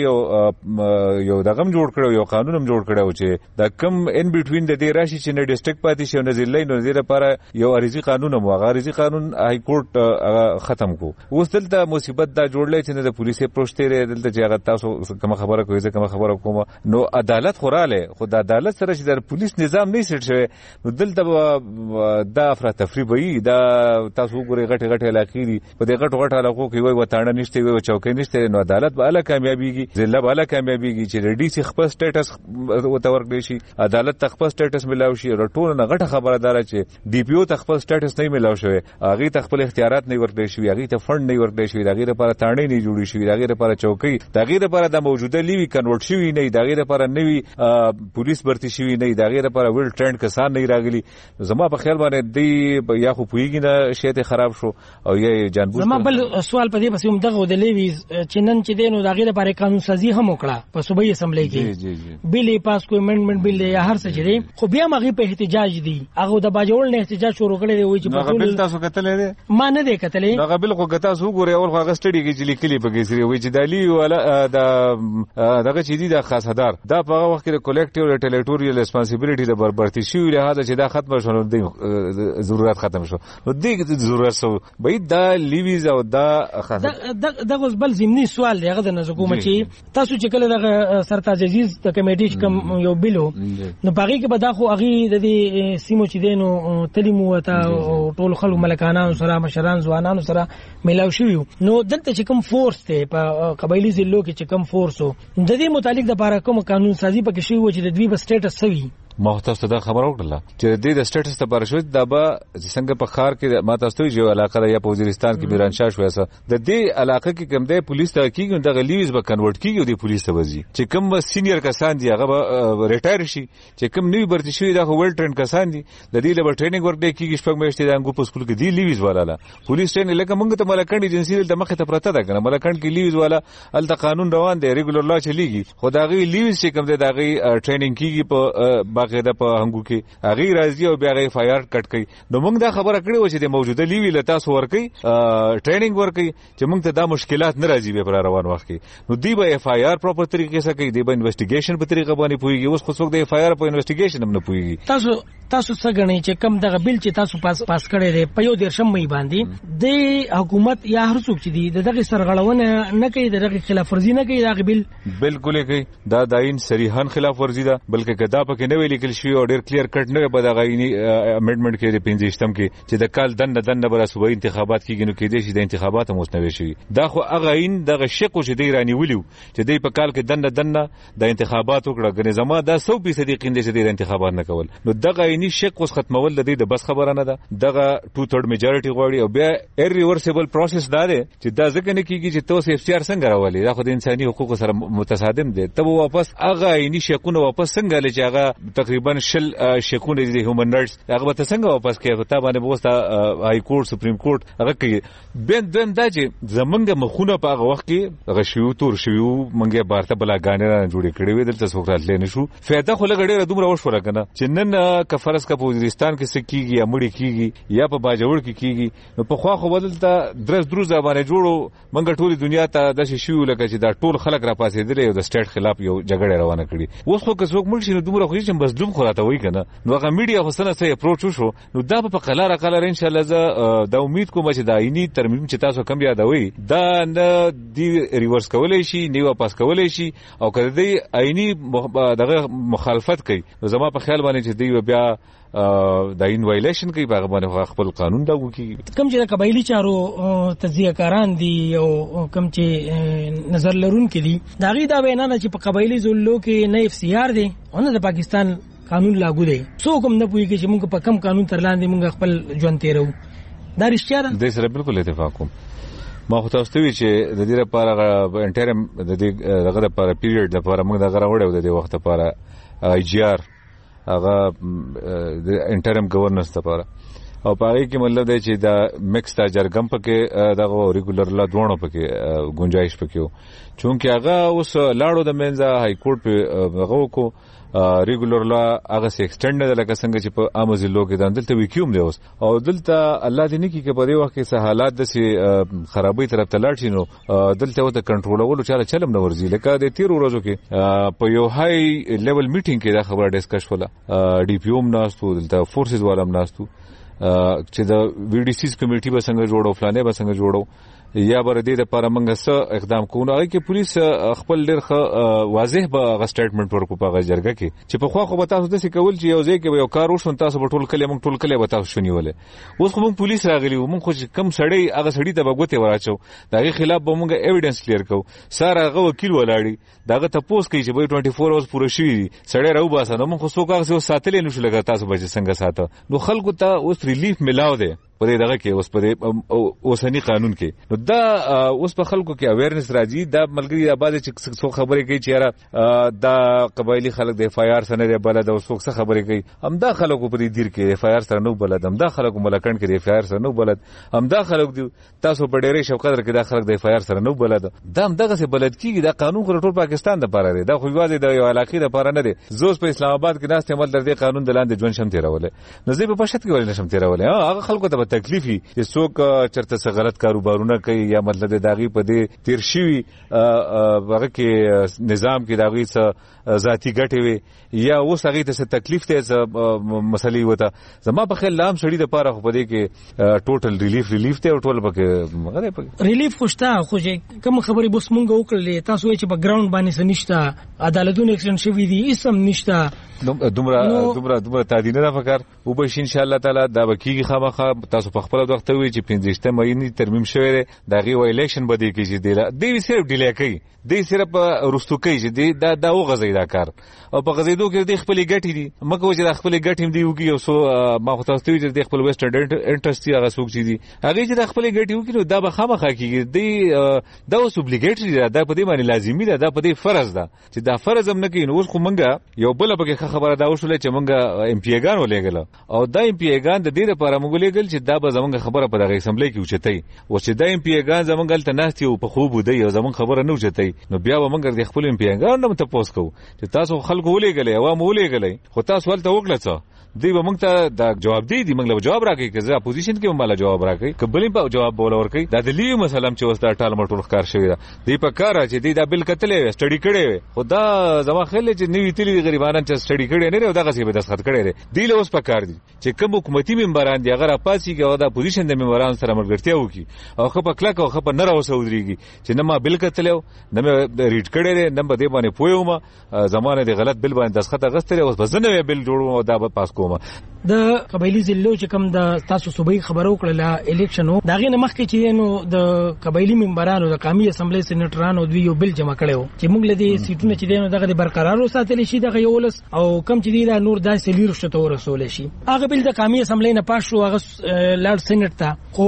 Speaker 14: یو دغه جوړ کړو یو قانون هم جوړ کړو چې دا کم ان بټوین د دې راشي چې نه ډیسټریکټ پاتې شي نه ضلع نو دې لپاره یو عارضی قانون هم هغه عارضی قانون های کورټ ختم کو. اوس دلته مصیبت دا جوړلې چې نه د پولیسي پروشته لري دلته چې هغه تاسو کوم خبره کوي کوم خبره کوم نو عدالت خوراله خو د عدالت سره چې د پولیس نظام نه سټ شوی نو دلته دا افراطفری وي دا تاسو وګورئ غټه علاقې دي په دې غټ علاقو کې وي وتاړه نشته وي چوکۍ نشته نو عدالت به اله کامیابیږي ضلع به اله کامیابیږي چې ریډي سي خپل سټیټس وتور دی شي عدالت تخپل سټیټس ملاوي شي رټول نه غټه خبره دار چې ډي پی او تخپل سټیټس نه ملاوي شوی هغه تخپل اختیارات نه ورکړي شوی هغه ته فند نه ورکړي شوی هغه لپاره تاڼې نه جوړي شوی هغه لپاره چوکۍ هغه لپاره د موجوده لیوي کنورټ شوی نه هغه لپاره نوی پولیس برتی شوی نه هغه لپاره ویل ټرند کسان نه راغلي. زما په خیال باندې دی یا خو پویږي نه شیته خراب شو او یې جانبوز.
Speaker 13: زما بل سوال په دې پسې هم دغه د لیوي چنن چې دینو هغه لپاره قانون سازي هم وکړه په صوبایي اسمبلی کې بیل پاس کو امندمنت بیل یا هر څه دی خو بیا هغه په احتجاج دی هغه د باجوړ نه احتجاج شروع کړی دی وایي چې
Speaker 14: په ټول تاسو کتلې ده
Speaker 13: ما نه دی کتلې
Speaker 14: هغه بل خو کتا سو ګوري اول هغه سټډي کې چې لیکلي پکې سری وایي چې دالی ولا دغه چې دی د خاصدار دا په هغه وخت کې د کولیکټیو ټریټوریال ریسپانسیبিলিټي د بربرتي شوی لهدا چې دا ختم شونه دی ضرورت ختم شو نو دې ضرورت سو به دا لیویز او دا
Speaker 13: دغه بل زمینی سوال دی هغه د نزګوم چې تاسو چې کله دغه سرتاج عزیز د کمیټې کوم یو بلو نو باغی کې به دا خو اغي د دې سیمو چې دینو تلیمو وتا ټول خلک ملکانانو سره مشران ځوانانو سره ملاو شوی نو دلته چې کوم فورس ته په قبایلی ضلعو کې چې کوم فورس د دې متعلق د لپاره کوم قانون سازي پکې شوی و چې د دوی په سټیټس سوي
Speaker 14: ما تاسو ته خبر ورکړه چې د سټیټس ته پر شوی دا به څنګه په خار کې ما تاسو ته یو علاقه یا په وزیرستان کې بیرانشاه شوی اسه د دې علاقه کې کوم د پولیس ته کېږي د غلیوز به کنورټ کېږي د پولیس ته وځي چې کوم سینیئر کسان دي هغه به ریټایر شي چې کوم نوی برتی شوی دا ویل ټرین کسان دي د دې لپاره ټریننګ ورکړي کېږي شپږ میاشتې د انګو په سکول کې دی لیوز والا پولیس ټرین لکه موږ ته ملکند ایجنسی د مخه ته پرته ده کنه ملکند کې لیوز والا الته قانون روان دی ریګولر لا چلیږي خو دا غي لیوز چې کوم دی دا غي ټریننګ کېږي په باقاعده په انګو کې هغه راځي او بیا غي اف آی آر کټ کوي نو موږ دا خبره کړې و چې د موجوده لیوی لتا سو ورکي ټریننګ ورکي چې موږ ته دا مشکلات نه راځي به پر روان وخت کې نو دی به اف آی آر پراپر طریقې سره کوي دی به انویسټیګیشن په طریقه باندې پويږي اوس خو څوک د اف آی آر په انویسټیګیشن هم نه پويږي.
Speaker 13: تاسو څه غنئ چې کم دغه بل چې تاسو پاس کړی دی په یو درشم مې باندې د حکومت یا هر څوک چې دی دغه سرغړونه نه کوي دغه خلاف ورزي نه کوي دغه بل
Speaker 14: بالکل کوي دا داین صریحان خلاف ورزي ده بلکې کدا پکې نه ویل کېل شي او ډیر کلیر کټ نه به دغه امندمنت کې د 15 کې چې د کال دنه بر صوبایي انتخابات کېږي نو کې دي چې د انتخابات هم اوس نه وي شي دا خو هغه دغه شق چې دی رانی ویلو چې دی په کال کې دنه د انتخابات وکړه غنې زما دا 100% یقین دي چې د انتخابات نه کول نو دغه شق اوس ختمول د دې د بس خبره نه ده دغه 2/3 میجارټي غواړي او بیا ایرریورسیبل پروسس دا دی چې دا ځکه نه کیږي چې تاسو اف سی آر څنګه راولي دا خو د انساني حقوقو سره متصادم دي ته واپس هغه عیني شقونه واپس څنګه لږ هغه تقریبا شل شقونه دي هیومن رائټس هغه به څنګه واپس کوي ته باندې بوستا های کورټ سپریم کورټ هغه کوي بن دا چې زمونږ مخونه په هغه وخت کې غشیو تور شیو منګه بارته بلاګانې نه جوړې کړې وې دلته څوک راتلې نشو فایده خو لګړې دومره وشوره کنه چې نن کفرس کا وزیرستان کې سکیږي یا مړی کیږي یا په باجوړ کې کیږي نو په خوا خو بدلته درس دروزه باندې جوړو منګه ټولي دنیا ته د شیو لکه چې دا ټول خلک را پاسېدل او د سټیټ خلاف یو جګړه روانه کړي اوس خو که څوک مړ شي نو دومره خو چې مظلوم خو راته وای کنه نو هغه میډیا خو سره سره اپروچ وشو نو دا په قلاره ان شاء الله زه دا امید کوم چې دا عیني ترمیم چې تاسو کم یادوي دا نه دی ریورس کولای شي نه واپس کولای شي او کله دی عیني دغه مخالفت کوي زما په خیال باندې چې دی بیا د ان وایلیشن کوي په باندې خپل قانون لاګو کیږي.
Speaker 13: کوم چې قبایلی چارو تجزیه کاران دي او کوم چې نظر لرونکي دي دا غي دا وینا چې په قبایلی زولو کې نه اف سی آر دي او نه د پاکستان قانون لاګو دی. سو کوم نه پوي چې موږ په کم قانون تر لاندې موږ خپل ژوند تیرو. دا رښتیا ده. د
Speaker 14: سره بالکل اتفاق کوم. ما خو تاسو ته وی چې د دې لپاره انټرم د دې دغه لپاره پیریډ لپاره موږ دغه راوړو د دې وخت لپاره آی جی آر هغه د انټرم گورننس لپاره او پاره کې مطلب دی چې دا مکس تا جرګم پکې دغه ریګولر لا دوه پکې گنجائش پکې چونکه هغه اوس لاړو د منځه های کورټ په هغه کو ریګولر لا هغه سي ایکسټند نه لکه څنګه چې په امازلو کې دلته وکیوم دی اوس او دلته الله دې نه کې په دې وخت کې حالات د سي خرابې طرف ته لاړ شي نو دلته وته کنټرولولو چاله چلم نه ورزي لکه د 13 ورځو کې په یو های لیول میټینګ کې دا خبره ډیسکس ولا ډي پی اوم ناستو دلته فورسز والم ناستو چې د وی ډي سیز کمیټي به څنګه جوړو فلانه به څنګه جوړو یا بر دې لپاره موږ څه اقدام کوو هغه کې پولیس خپل ډېر واضح به غو سټیټمنټ ورکو په جرګه کې چې په خو به تاسو د څه کول چې یو ځای کې یو کار وشون تاسو په ټول کله موږ ټول کله به تاسو شنیولې اوس خو موږ پولیس راغلی وو موږ خو کم سړی هغه سړی ته بغوته وراچو دغه خلاف به موږ ایویډنس کلیر کوو سره هغه وکیل ولاړی دغه تاسو کوي چې به 24 اورز پوره شي سړی راو باسه نو موږ خو څوک هغه ساتلې نشو لګا تاسو به څنګه ساته نو خلکو ته اوس ریلیف ملاو دی پرې دغه کې اوس پرې اوسنی قانون کې نو دا اوس په خلکو کې اویرنس راځي دا ملګری آباد چې څو خبرې کوي چې یاره دا قبایلی خلک د اف آی آر سره بلد او څوک څه خبرې کوي هم دا خلکو په دې کې اف آی آر سره نو بلد هم دا خلکو ملکند کې اف آی آر سره نو بلد هم دا خلک تاسو په ډېرې شو قدر کې دا خلک د اف آی آر سره نو بلد دا هم دغه څه بلد کیږي دا قانون ټول پاکستان د لپاره دی دا خو یوازې د یو علاقې لپاره نه دی زوس په اسلام آباد کې ناس عمل در دې قانون د لاندې ژوند شم تیرولې نو زه په پښت کې ولې نشم تیرولې هغه خلکو ته تکلیفي څوک چرته څه غلط کاروبارونه کوي یا مطلب داغي په دې تیر شوی هغه کې نظام کې داغي څه ذاتی ګټې وي یا اوس هغه ته څه تکلیف ته مسلې وته زما په خیال لام سړی د پاره خو په دې کې ټوټل ریلیف ته ټول پکې
Speaker 13: ریلیف خوشته خو کوم خبرې بس مونږ وکړلې تاسو چې په ګراوند باندې سنشته عدالتونه ایکشن شوی دي اسم نشته دومره تعدیل نه فکر او به ان شاء الله تعالی دا بکیږي خامخا تاسو په خپل وخت وی چې 15 مې ترمیم شوی دی دغه وایلیشن بده کې چې دی صرف ډیلی کوي دی صرف رستو کوي چې دا او غزي دا کار او په غزیدو کې د خپل ګټې دي مکه چې د خپل ګټې دی وکي او سو ما خو تاسو ته چې د خپل ویسټرن انټرست هغه څوک چې دي هغه چې د خپل ګټې وکي نو دا به خامخا کیږي دی دا اوس اوبلیګیټری دا په دې باندې لازمي ده دا په دې فرض ده چې دا فرض هم نه کوي نو اوس خو مونږه یو بل به خبره دا وشول چې مونږه ام پی ایګان ولېګل او دا ام پی ایګان د دې لپاره مونږ ولېګل چې دا به زمونږ خبره په دغه اسمبلی کې اوچتای او چې دا ام پی ایګان زمونږ ته ناشتي او په خوب ودی او زمونږ خبره نه اوچتای نو بیا به مونږ د خپل ام پی ایګان نو تاسو کو چې تاسو خلکو ولېګلې او مو ولېګلې خو تاسو ولته وکړه دی به موږ ته دا جواب دی موږ له جواب راکړي چې زه اپوزیشن کې مله جواب راکړي کبلې په جواب بوله ورکړي دا د لیو مثلا چې وستا ټال مټور ښکار شوی دی په کار چې دی دا بل کتلې سټډي کړي خدا زما خل چې نوې تلی غریبانان چې سټډي کړي نه او دغه څه به دسخط کړي دی له اوس په کار دي چې کوم حکومتي ممبران دي هغه پاسي کې او د اپوزیشن د ممبران سره ملګرتیا وکړي او خو په کلک او خو په نره وسودريږي چې نه ما بل کتلې نه مې ریډ کړي نه به دې باندې پویوم زمانه دی غلط بل باندې دسخط غستره اوس بزنه بل جوړو او دا به پاس کوم د قبایلی ضلعو چې کوم د تاسو صوبایي خبرو کړله الیکشنو داغه نه مخکې چې نو د قبایلی ممبرانو د قومي اسمبلی سېنیټرانو دوی یو بل جمع کړو چې موږ له دې سیټونو چې دینو دغه برقرار وساتل شي دغه یولس او کم چې دی دا نور داسې لیر شته ورسول شي هغه بل د قومي اسمبلی نه پاش شو هغه لړ سېنیټ ته خو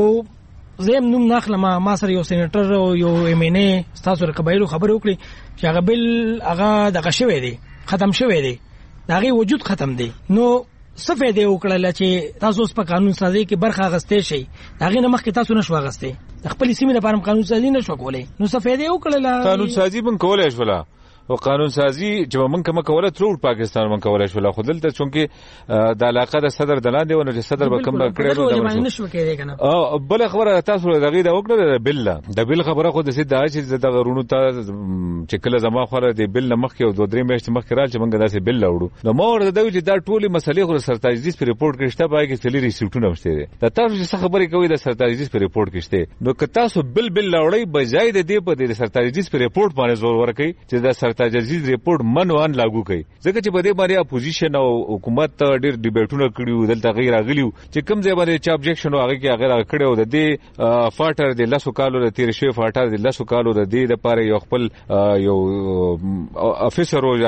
Speaker 13: زم نوم ناخلم ما سره یو سېنیټر او یو ایم ان ای تاسو قبایلو خبرو کړی چې هغه بل هغه دغه شوی دی ختم شوی دی دغه وجود ختم دی نو صفه دی وکړه چې تاسو اوس په قانون سازي کې برخه غستې شي هغه نه مخکې تاسو نشو غستې خپل سیمه لپاره قانون سازي نشو کولای نو صفه دی وکړه
Speaker 14: قانون سازي بن کولای شولا او قانون سازي چې موږ کومه کوله ټول پاکستان موږ کولای شو خو دلته چونکه د علاقه د صدر دلاندې ونه چې صدر به کوم کړي
Speaker 13: نو نشو کېږي کنه
Speaker 14: او بل خبره تاسو دغه دا وکړه د بل خبره خو د سید چې د غرونو ته چې کله زما خوره د بل مخ کې او 2-3 میاشتې مخ کې راځي چې موږ داسې بل لاوړو نو ما ورته دوی چې دا ټولي مسلې خو سرتاجدیس په ریپورت کې شته پای کې سلی ریسیپټونه مشته دا تاسو چې خبرې کوي د سرتاجدیس په ریپورت کې شته نو که تاسو بل لاوړی بجای د دې په د سرتاجدیس په ریپورت باندې زور ورکړي چې د سرتاجزیز ریپورت منوان لاګو کړي ځکه چې په دې باندې اپوزیشن او حکومت ډېر ډیبیټونه کړیو دلته غیر راغلیو چې کوم ځای باندې چې ابجیکشن هغه کې هغه کړو د دې فاټر د لاسو کالو د تیر شوی فاټر د لاسو کالو د دې لپاره یو خپل یو افیسر او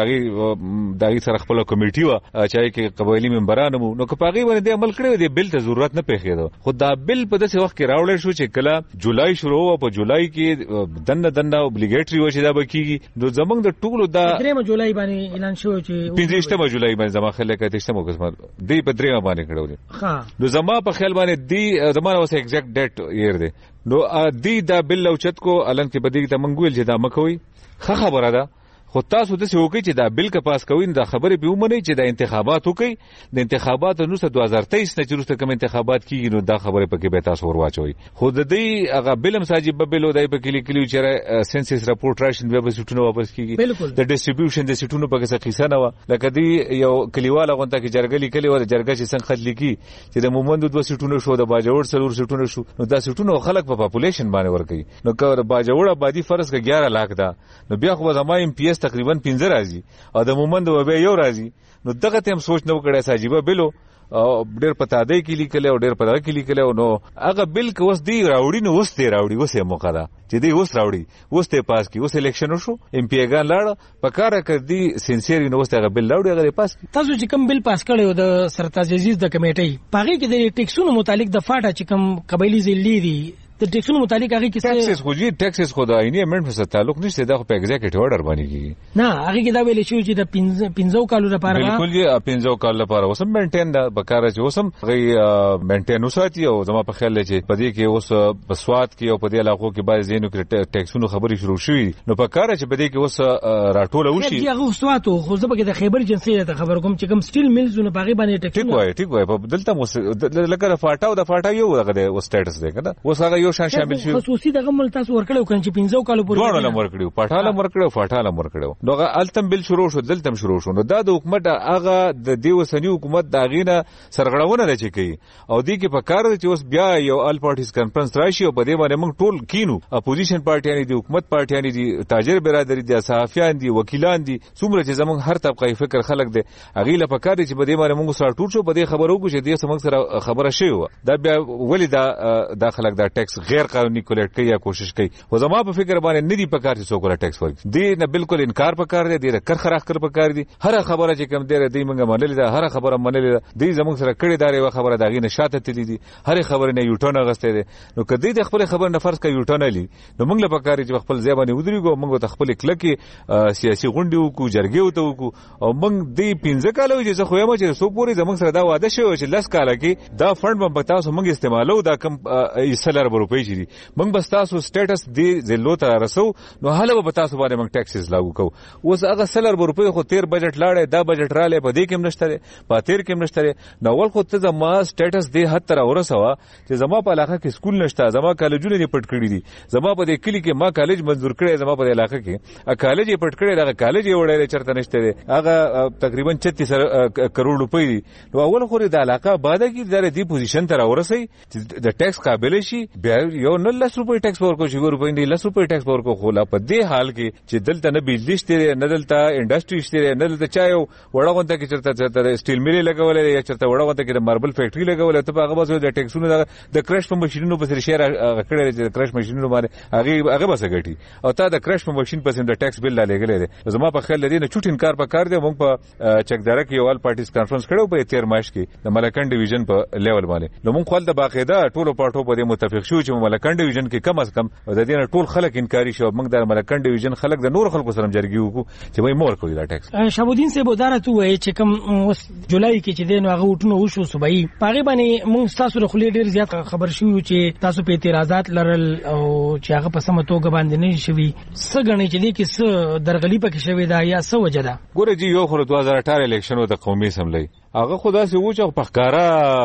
Speaker 14: دغه سره خپل کمیټي و چې کې قبایلی ممبرانو نو که پاغي باندې عمل کړو د بل ته ضرورت نه پیښیدو خو دا بل په داسې وخت کې راوړل شو چې کله جولای شروع او په جولای کې دنه اوبلیګیټری و چې دا بکیږي نو زمونږ د ټولو دا
Speaker 13: 3 جولای باندې اعلان شو چې
Speaker 14: 15 جولای باندې زما خلک ته شته مو قسمت دی په 3 باندې کړو
Speaker 13: ها
Speaker 14: نو زما په خیال باندې دی زما اوس ایگزیکټ ډیټ یې دی نو دی دا بل لوچت کو الان کې بدی ته منګول چې دا مکوي خبره ده خو تاسو د څه وکړي چې دا بل کا پاس کوي دا خبره به ومني چې د انتخابات وکړي د انتخابات نو 2023 نه چیرته کوم انتخابات کیږي نو دا خبره پکې به تاسو ورواچوي خو د دې هغه بل مساجب بل ودای په کلی کلی چې سنسس رپورټ راشن به سټونه واپس کیږي د ډیسټریبیوشن د سټونو په څه قصه نه و لکه دی یو کلیواله غونټه کې جرګلی کلی ور جرګه چې څنګه خط لیکي چې د مومند د سټونو شو د باجوړ سلور سټونو شو نو دا سټونو خلک په پاپولیشن باندې ور کوي نو که باجوړ آبادی فرض کا 11 لک دا نو بیا خو زما ایم پی ایس تقریبا 15 راځي او د مومند و به یو راځي نو دغه ته هم سوچ نه وکړای ساجيبه بلو ډېر پتا دی کې لیکل او ډېر پتا کې لیکل نو هغه بل کې اوس دی راوړي نو اوس دی راوړي اوس یې موقع ده چې دی اوس راوړي اوس ته پاس کی اوس الیکشن وشو ایم پی ګان لاړ په کار کړی سینسیری نو اوس هغه بل راوړي هغه پاس
Speaker 13: تاسو چې کوم بل پاس کړو د سرتاج عزیز د کمیټې پاغي کې د ټیکسونو متعلق د فاټا چې کوم قبایلی ضلع دي د ټیکسونو متعلق هغه کې
Speaker 14: ټیکسز خو جی ټیکسز خو د عیني امنډ سره تعلق نشته دا خو په ایگزیکټیو آرډر باندې کیږي
Speaker 13: نه هغه کې دا ویل شو چې د 15 کالو لپاره
Speaker 14: بالکل یې 15 کال لپاره وسم مینټین دا بکاره چې وسم غي مینټین وساتي او زما په خیال چې په دې کې اوس بسوات کې او په دې علاقو کې باید زینو کې ټیکسونو خبري شروع شوې نو په کار چې په دې کې اوس راټوله وشي
Speaker 13: هغه وسواتو خو زه به د خیبر جنسي ته خبر کوم چې کوم سټیل میلزونه باغې باندې ټیکسونه
Speaker 14: ټیک وای په دلته لکه فاټا او د فاټا یو هغه د سټیټس دی کنه اوس هغه یو شامل شي
Speaker 13: خصوصي دغه مل تاسو ورکړو کنه چې 15 کال پورې
Speaker 14: ډوړل ورکړو پټاله ورکړو فاټاله ورکړو نو التم بل شروع شو دلتم شروع شو نو دا د حکومت هغه د دیو سنی حکومت دا غینه سرغړونه لچ کوي او دی کې په کار چې اوس بیا یو ال پارټیز کانفرنس راشي او په دې باندې موږ ټول کینو اپوزیشن پارټیان دي حکومت پارټیان دي تاجر برادری دي صحافیان دي وکیلان دي څومره چې زموږ هر طبقه فکر خلک دي هغه له پکاره چې په دې باندې موږ سره ټول شو په دې خبرو کو چې دې سمګ سره خبره شي دا بیا ولې دا خلک دا ټیکس غیر قانوني کولیټ کوي یا کوشش کوي خو زما په فکر باندې ندی پکار چې څوک ولا ټیکس ورکړي دی نه بالکل انکار پکار دی د کرخراخ کر پکار دی هر خبره چې کوم دی موږ منلې ده هر خبره منلې ده دی زموږ سره کړي داري و خبره داغې نشاته تللی دي هر خبره نه یوټون غسته دي نو کدی د خپل خبر نه فرض کوي یوټون علی نو موږ له پکار چې خپل ځای باندې ودرېګو موږ ته خپل کلکي سیاسي غونډې وکړو جرګې وته وکړو او موږ دی 15 کال وځي خو یم چې سو پوری زموږ سره دا وعده شوی چې 10 کال کې دا فند به تاسو موږ استعمالو دا کم سلر روپۍ چي دي موږ بس تاسو سټیټس دی زلو ته رسو نو حاله به تاسو باندې موږ ټیکسز لاګو کوو اوس هغه سلر روپۍ خو 13 بجټ لاړې دا بجټ رااله په دې کې نشته په 13 کې نشته نو ول خو ته زما سټیټس دی حد تر ورسوه چې زما په علاقه کې سکول نشته زما کالجونه نه پټ کړی دي زما په دې کلی کې ما کالج منزور کړی زما په علاقه کې ا کالج یې پټ کړی دا کالج یې وړل چرته نشته هغه تقریبا 36 کروڑ روپۍ دي نو اول خو د علاقه باندې کې د دې پوزیشن تر ورسي چې د ټیکس قابل شي بیا یو 9 روپۍ ټیکس ورکو شي روپۍ نه 10 روپۍ ټیکس ورکو خو لا په دې حال کې چې دلته نه بجلی شته نه دلته انډستری شته نه دلته چایو وړاغونته کې چرته سټیل میل لګولې یا چرته وړاغونته کې د ماربل فیکټری لګولې ته هغه بس د ټیکسونو د کرش په ماشينونو په سر شهر کړل چې کرش ماشينونو باندې هغه بس غټي او تا د کرش په ماشين په سم د ټیکس بل لګولې زما په خیال لري نه چټ انکار پکار دی موږ په چکدار کې یو ال پارټیز کانفرنس کړو په 13 مارچ کې د ملکن ډیویژن په لیول باندې نو موږ خپل د باقاعده ټولو پارټو په دې متفق شو چې ملکن ډیویژن کې کم از کم د دې ټول خلک انکاری شو موږ د ملکن ډیویژن خلک د نور خلکو سره جرګي وکړو چې وای مور کوي دا ټیکس
Speaker 13: شابودین سے بودارت وای چې کوم جولای کې چې دین هغه وټنو وشو صوبایي پاغي باندې موږ تاسو له خلې ډیر زیات خبر شو چې تاسو په اعتراضات لرل او چې هغه په سم توګه باندې نه شوي سګنې چې دې کې څه درغلی پکې شوی دا یا څه وجه ده
Speaker 14: ګوره جی یو خو 2018 الیکشن و د قومي اسمبلی هغه خدا سي و چې په ښکارا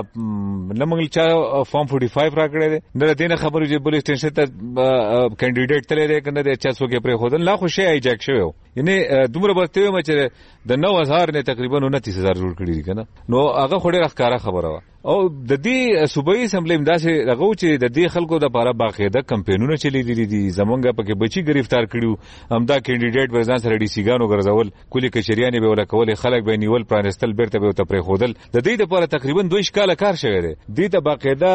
Speaker 14: لمنګل چا فارم 45 راکړی دی نه دینه خبرو چې بل سټیشن ته کینډیډیټ تللی دی کنه د 600 کې پر خودن لا خو شي ایجاک شوی یعنی دومره برته ما چې د 9000 نه تقریبا 29000 جوړ کړی دي کنه نو هغه خوري راخاره خبره وا او د دې صوبایي اسمبلی امداسه دغه چې د دې خلکو د لپاره باقاعده کمپاینونه چلی دي زمونږ پکې بچي گرفتار کړیو همدا کینډیډیټ ورزان سره ډي سی ګانو ګرځول کلی کچریانه به ولا کول خلک به نیول پرانستل بیرته به ته پرې خودل د دې لپاره تقریبا 2 کال کار شوی دی د باقاعده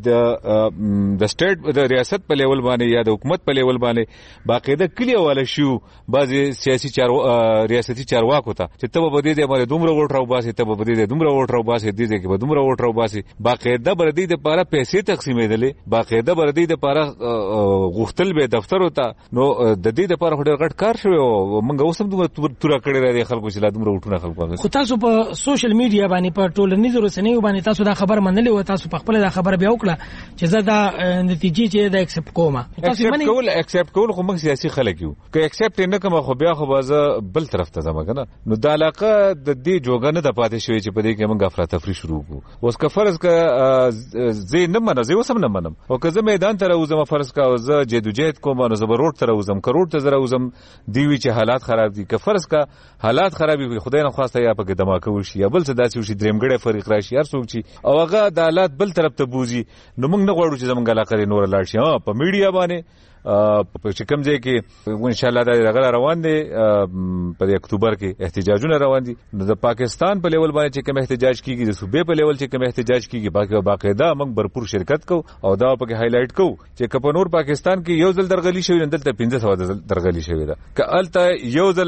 Speaker 14: د سټیټ د ریاست په لیول باندې یا د حکومت په لیول باندې باقاعده کلی والا شو بعضی سیاسي ریاستي چارواکو ته چې ته به دې باندې دومره ووټ راو باسي ته به دې دومره ووټ راو باسي دې کې به دومره ووټ راو باسي باقاعده بر دې لپاره پیسې تقسیمېدلې باقاعده بر دې لپاره غوښتل به دفتر وته نو د دې لپاره ډېر غټ کار شوی او موږ اوس هم دومره تورا کړی راځي خلکو چې لا دومره وټونه خلکو
Speaker 13: خو تاسو په سوشل میډیا باندې په ټولنیزو رسنیو باندې تاسو دا خبر منلې او تاسو په خپل دا خبر بیا وکړه چې زه دا نتیجې چې دا ایکسپټ کوم تاسو باندې ایکسپټ
Speaker 14: کول خو موږ سیاسي خلک یو که ایکسپټ نه کوم خو بیا خو بازه بل طرف ته ځم کنه نو د علاقه د دې جوګنه د پاتې شوی چې په دې کې موږ افراطفری شروع کو اوس که فرض کا زه نه منم زه وسم نه منم او که زه میدان ته راوځم فرض کا او زه جدوجہد کوم نو زه روډ ته راوځم کروڑ ته راوځم دی وی چې حالات خراب دي که فرض کا حالات خرابي وي خدای نه خواسته یا په دماکه وشي یا بل څه داسې وشي درېمګړی فریق راشي هر څوک چې او هغه د حالات بل طرف ته بوزي نو موږ نه غواړو چې زمونږ علاقه نور لاړ شي په میډیا باندې په کوم ځای کې ان شاء الله دا روان دي په اکتوبر کې احتجاجونه روان دي د پاکستان په لیول باندې چې کوم احتجاج کیږي د صوبې په لیول چې کوم احتجاج کیږي باقاعده موږ برپور شرکت کو او دا په کې هایلایټ کو چې کپنور پاکستان کې یو ځل درغلي شوی نه دلته 1500 درغلي شوی ده که الته یو ځل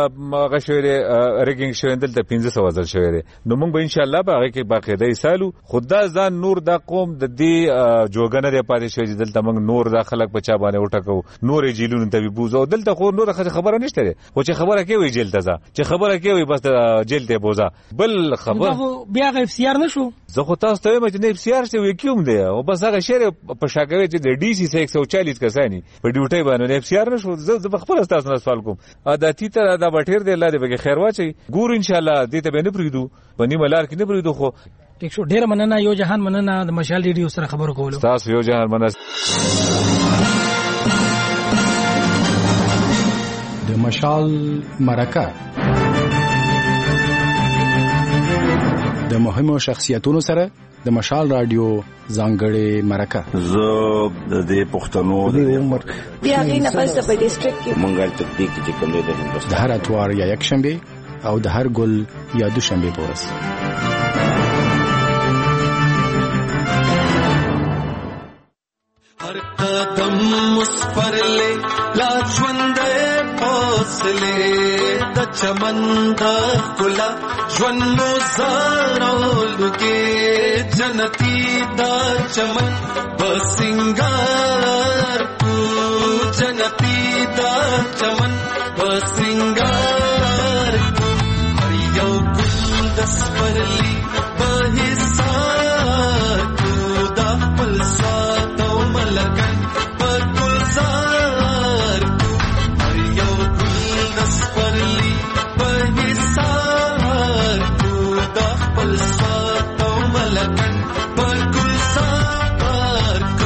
Speaker 14: غشوی ریګینګ شوی دلته 1500 ځل شوی ده نو موږ به ان شاء الله په هغه کې باقاعده ایسالو خدا ځان نور دا قوم د دې جوګنه لري پاتې شوی دلته موږ نور د خلک بچا باندې وټکو نور جیلون ته بوزو دلته خو نور خبره نشته خو چې خبره کوي جیل ته ځه چې خبره کوي بس جیل ته بوزا بل خبر
Speaker 13: بیا غو اف سی آر نشو
Speaker 14: زه خو تاسو ته وایم چې اف سی آر څه وکیوم دی او بس هغه شهر په شاګوي چې د ډي سي 140 کسانی په ډیوټي باندې اف سی آر نشو زه خپل تاسو نه سوال کوم عادتي ته دا بټیر دی الله دې به خیر واچي ګور ان شاء الله دې ته به نه پریدو بني ملار کې نه پریدو خو
Speaker 13: ټیک شو ډیر مننه یو جهان مننه د مشال ریډیو سره خبرو کولو
Speaker 14: تاسو یو جهان مننه
Speaker 8: د مشال مرکه د مهمو شخصیتونو سره د مشال رادیو ځانګړې مرکه
Speaker 9: زه د پښتنو
Speaker 10: بیا غي نه پس په ډیسټریکټ کې
Speaker 9: مونږه تطبیق چې کوم دی د هندوستان
Speaker 8: د هر اتوار یا یک شنبه او د هر ګل یا دوشنبه پورس
Speaker 3: हर कदम उस पर ले लाजवंदे फौसले द चमंदा खुला ज्वन्नो ज़ारोलुके जनती दा चमन बसिंगार तू जनती दा चमन बसिंगार तू हरियो गुलदस पर ली बहिसार तू दा पलसा लगन पर गुलजार तू हरियो गुलदस पर ली बहिसार तू दा पलसा तो मलकन पर गुलजार तू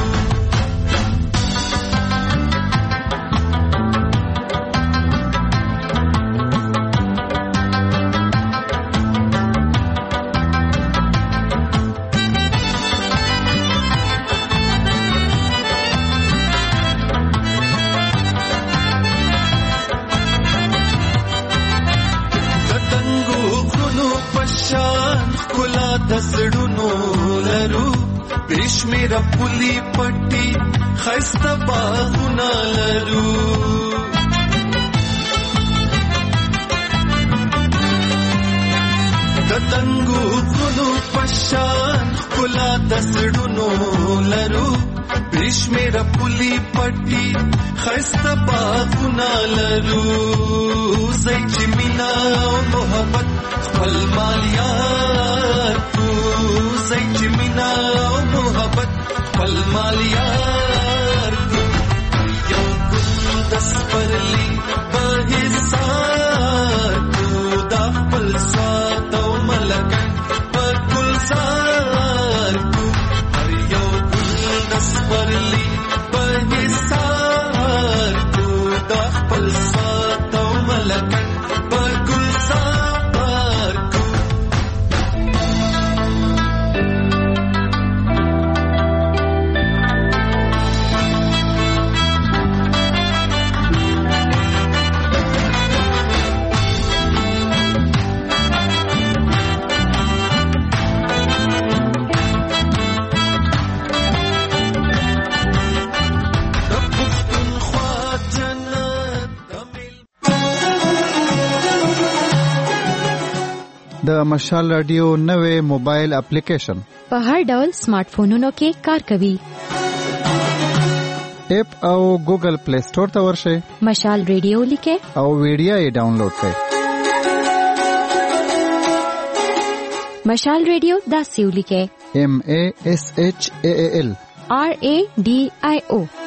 Speaker 3: दसडुनो लरू बेशमेर पुली पट्टी खस्ता बागुना लरू दतंगु गुनु पशान कुला दसडुनो लरू बेशमेर पुली पट्टी खस्ता बागुना लरू सैचिमिना मोहब्बत पल मालिया तू सैचिमिना मोहब्बत पल मालिया तू यो गुलदस पर ली बहिसार तू दा पलसा तो मलकन पर गुलजार तू यो गुलदस पर ली बहिसार तू दा पलसा तो मलकन
Speaker 2: د مشال رادیو نوې موبایل اپلیکیشن
Speaker 11: په هر ډول سمارټ فونونو کې کار کوي.
Speaker 2: اپ او ګوګل پلی سٹور ته ورشئ.
Speaker 11: مشال رادیو لیکه
Speaker 2: او ویډیو یې ډاونلوډ کړئ.
Speaker 11: مشال رادیو دا سیو لیکه
Speaker 2: MASHAAL
Speaker 11: RADIO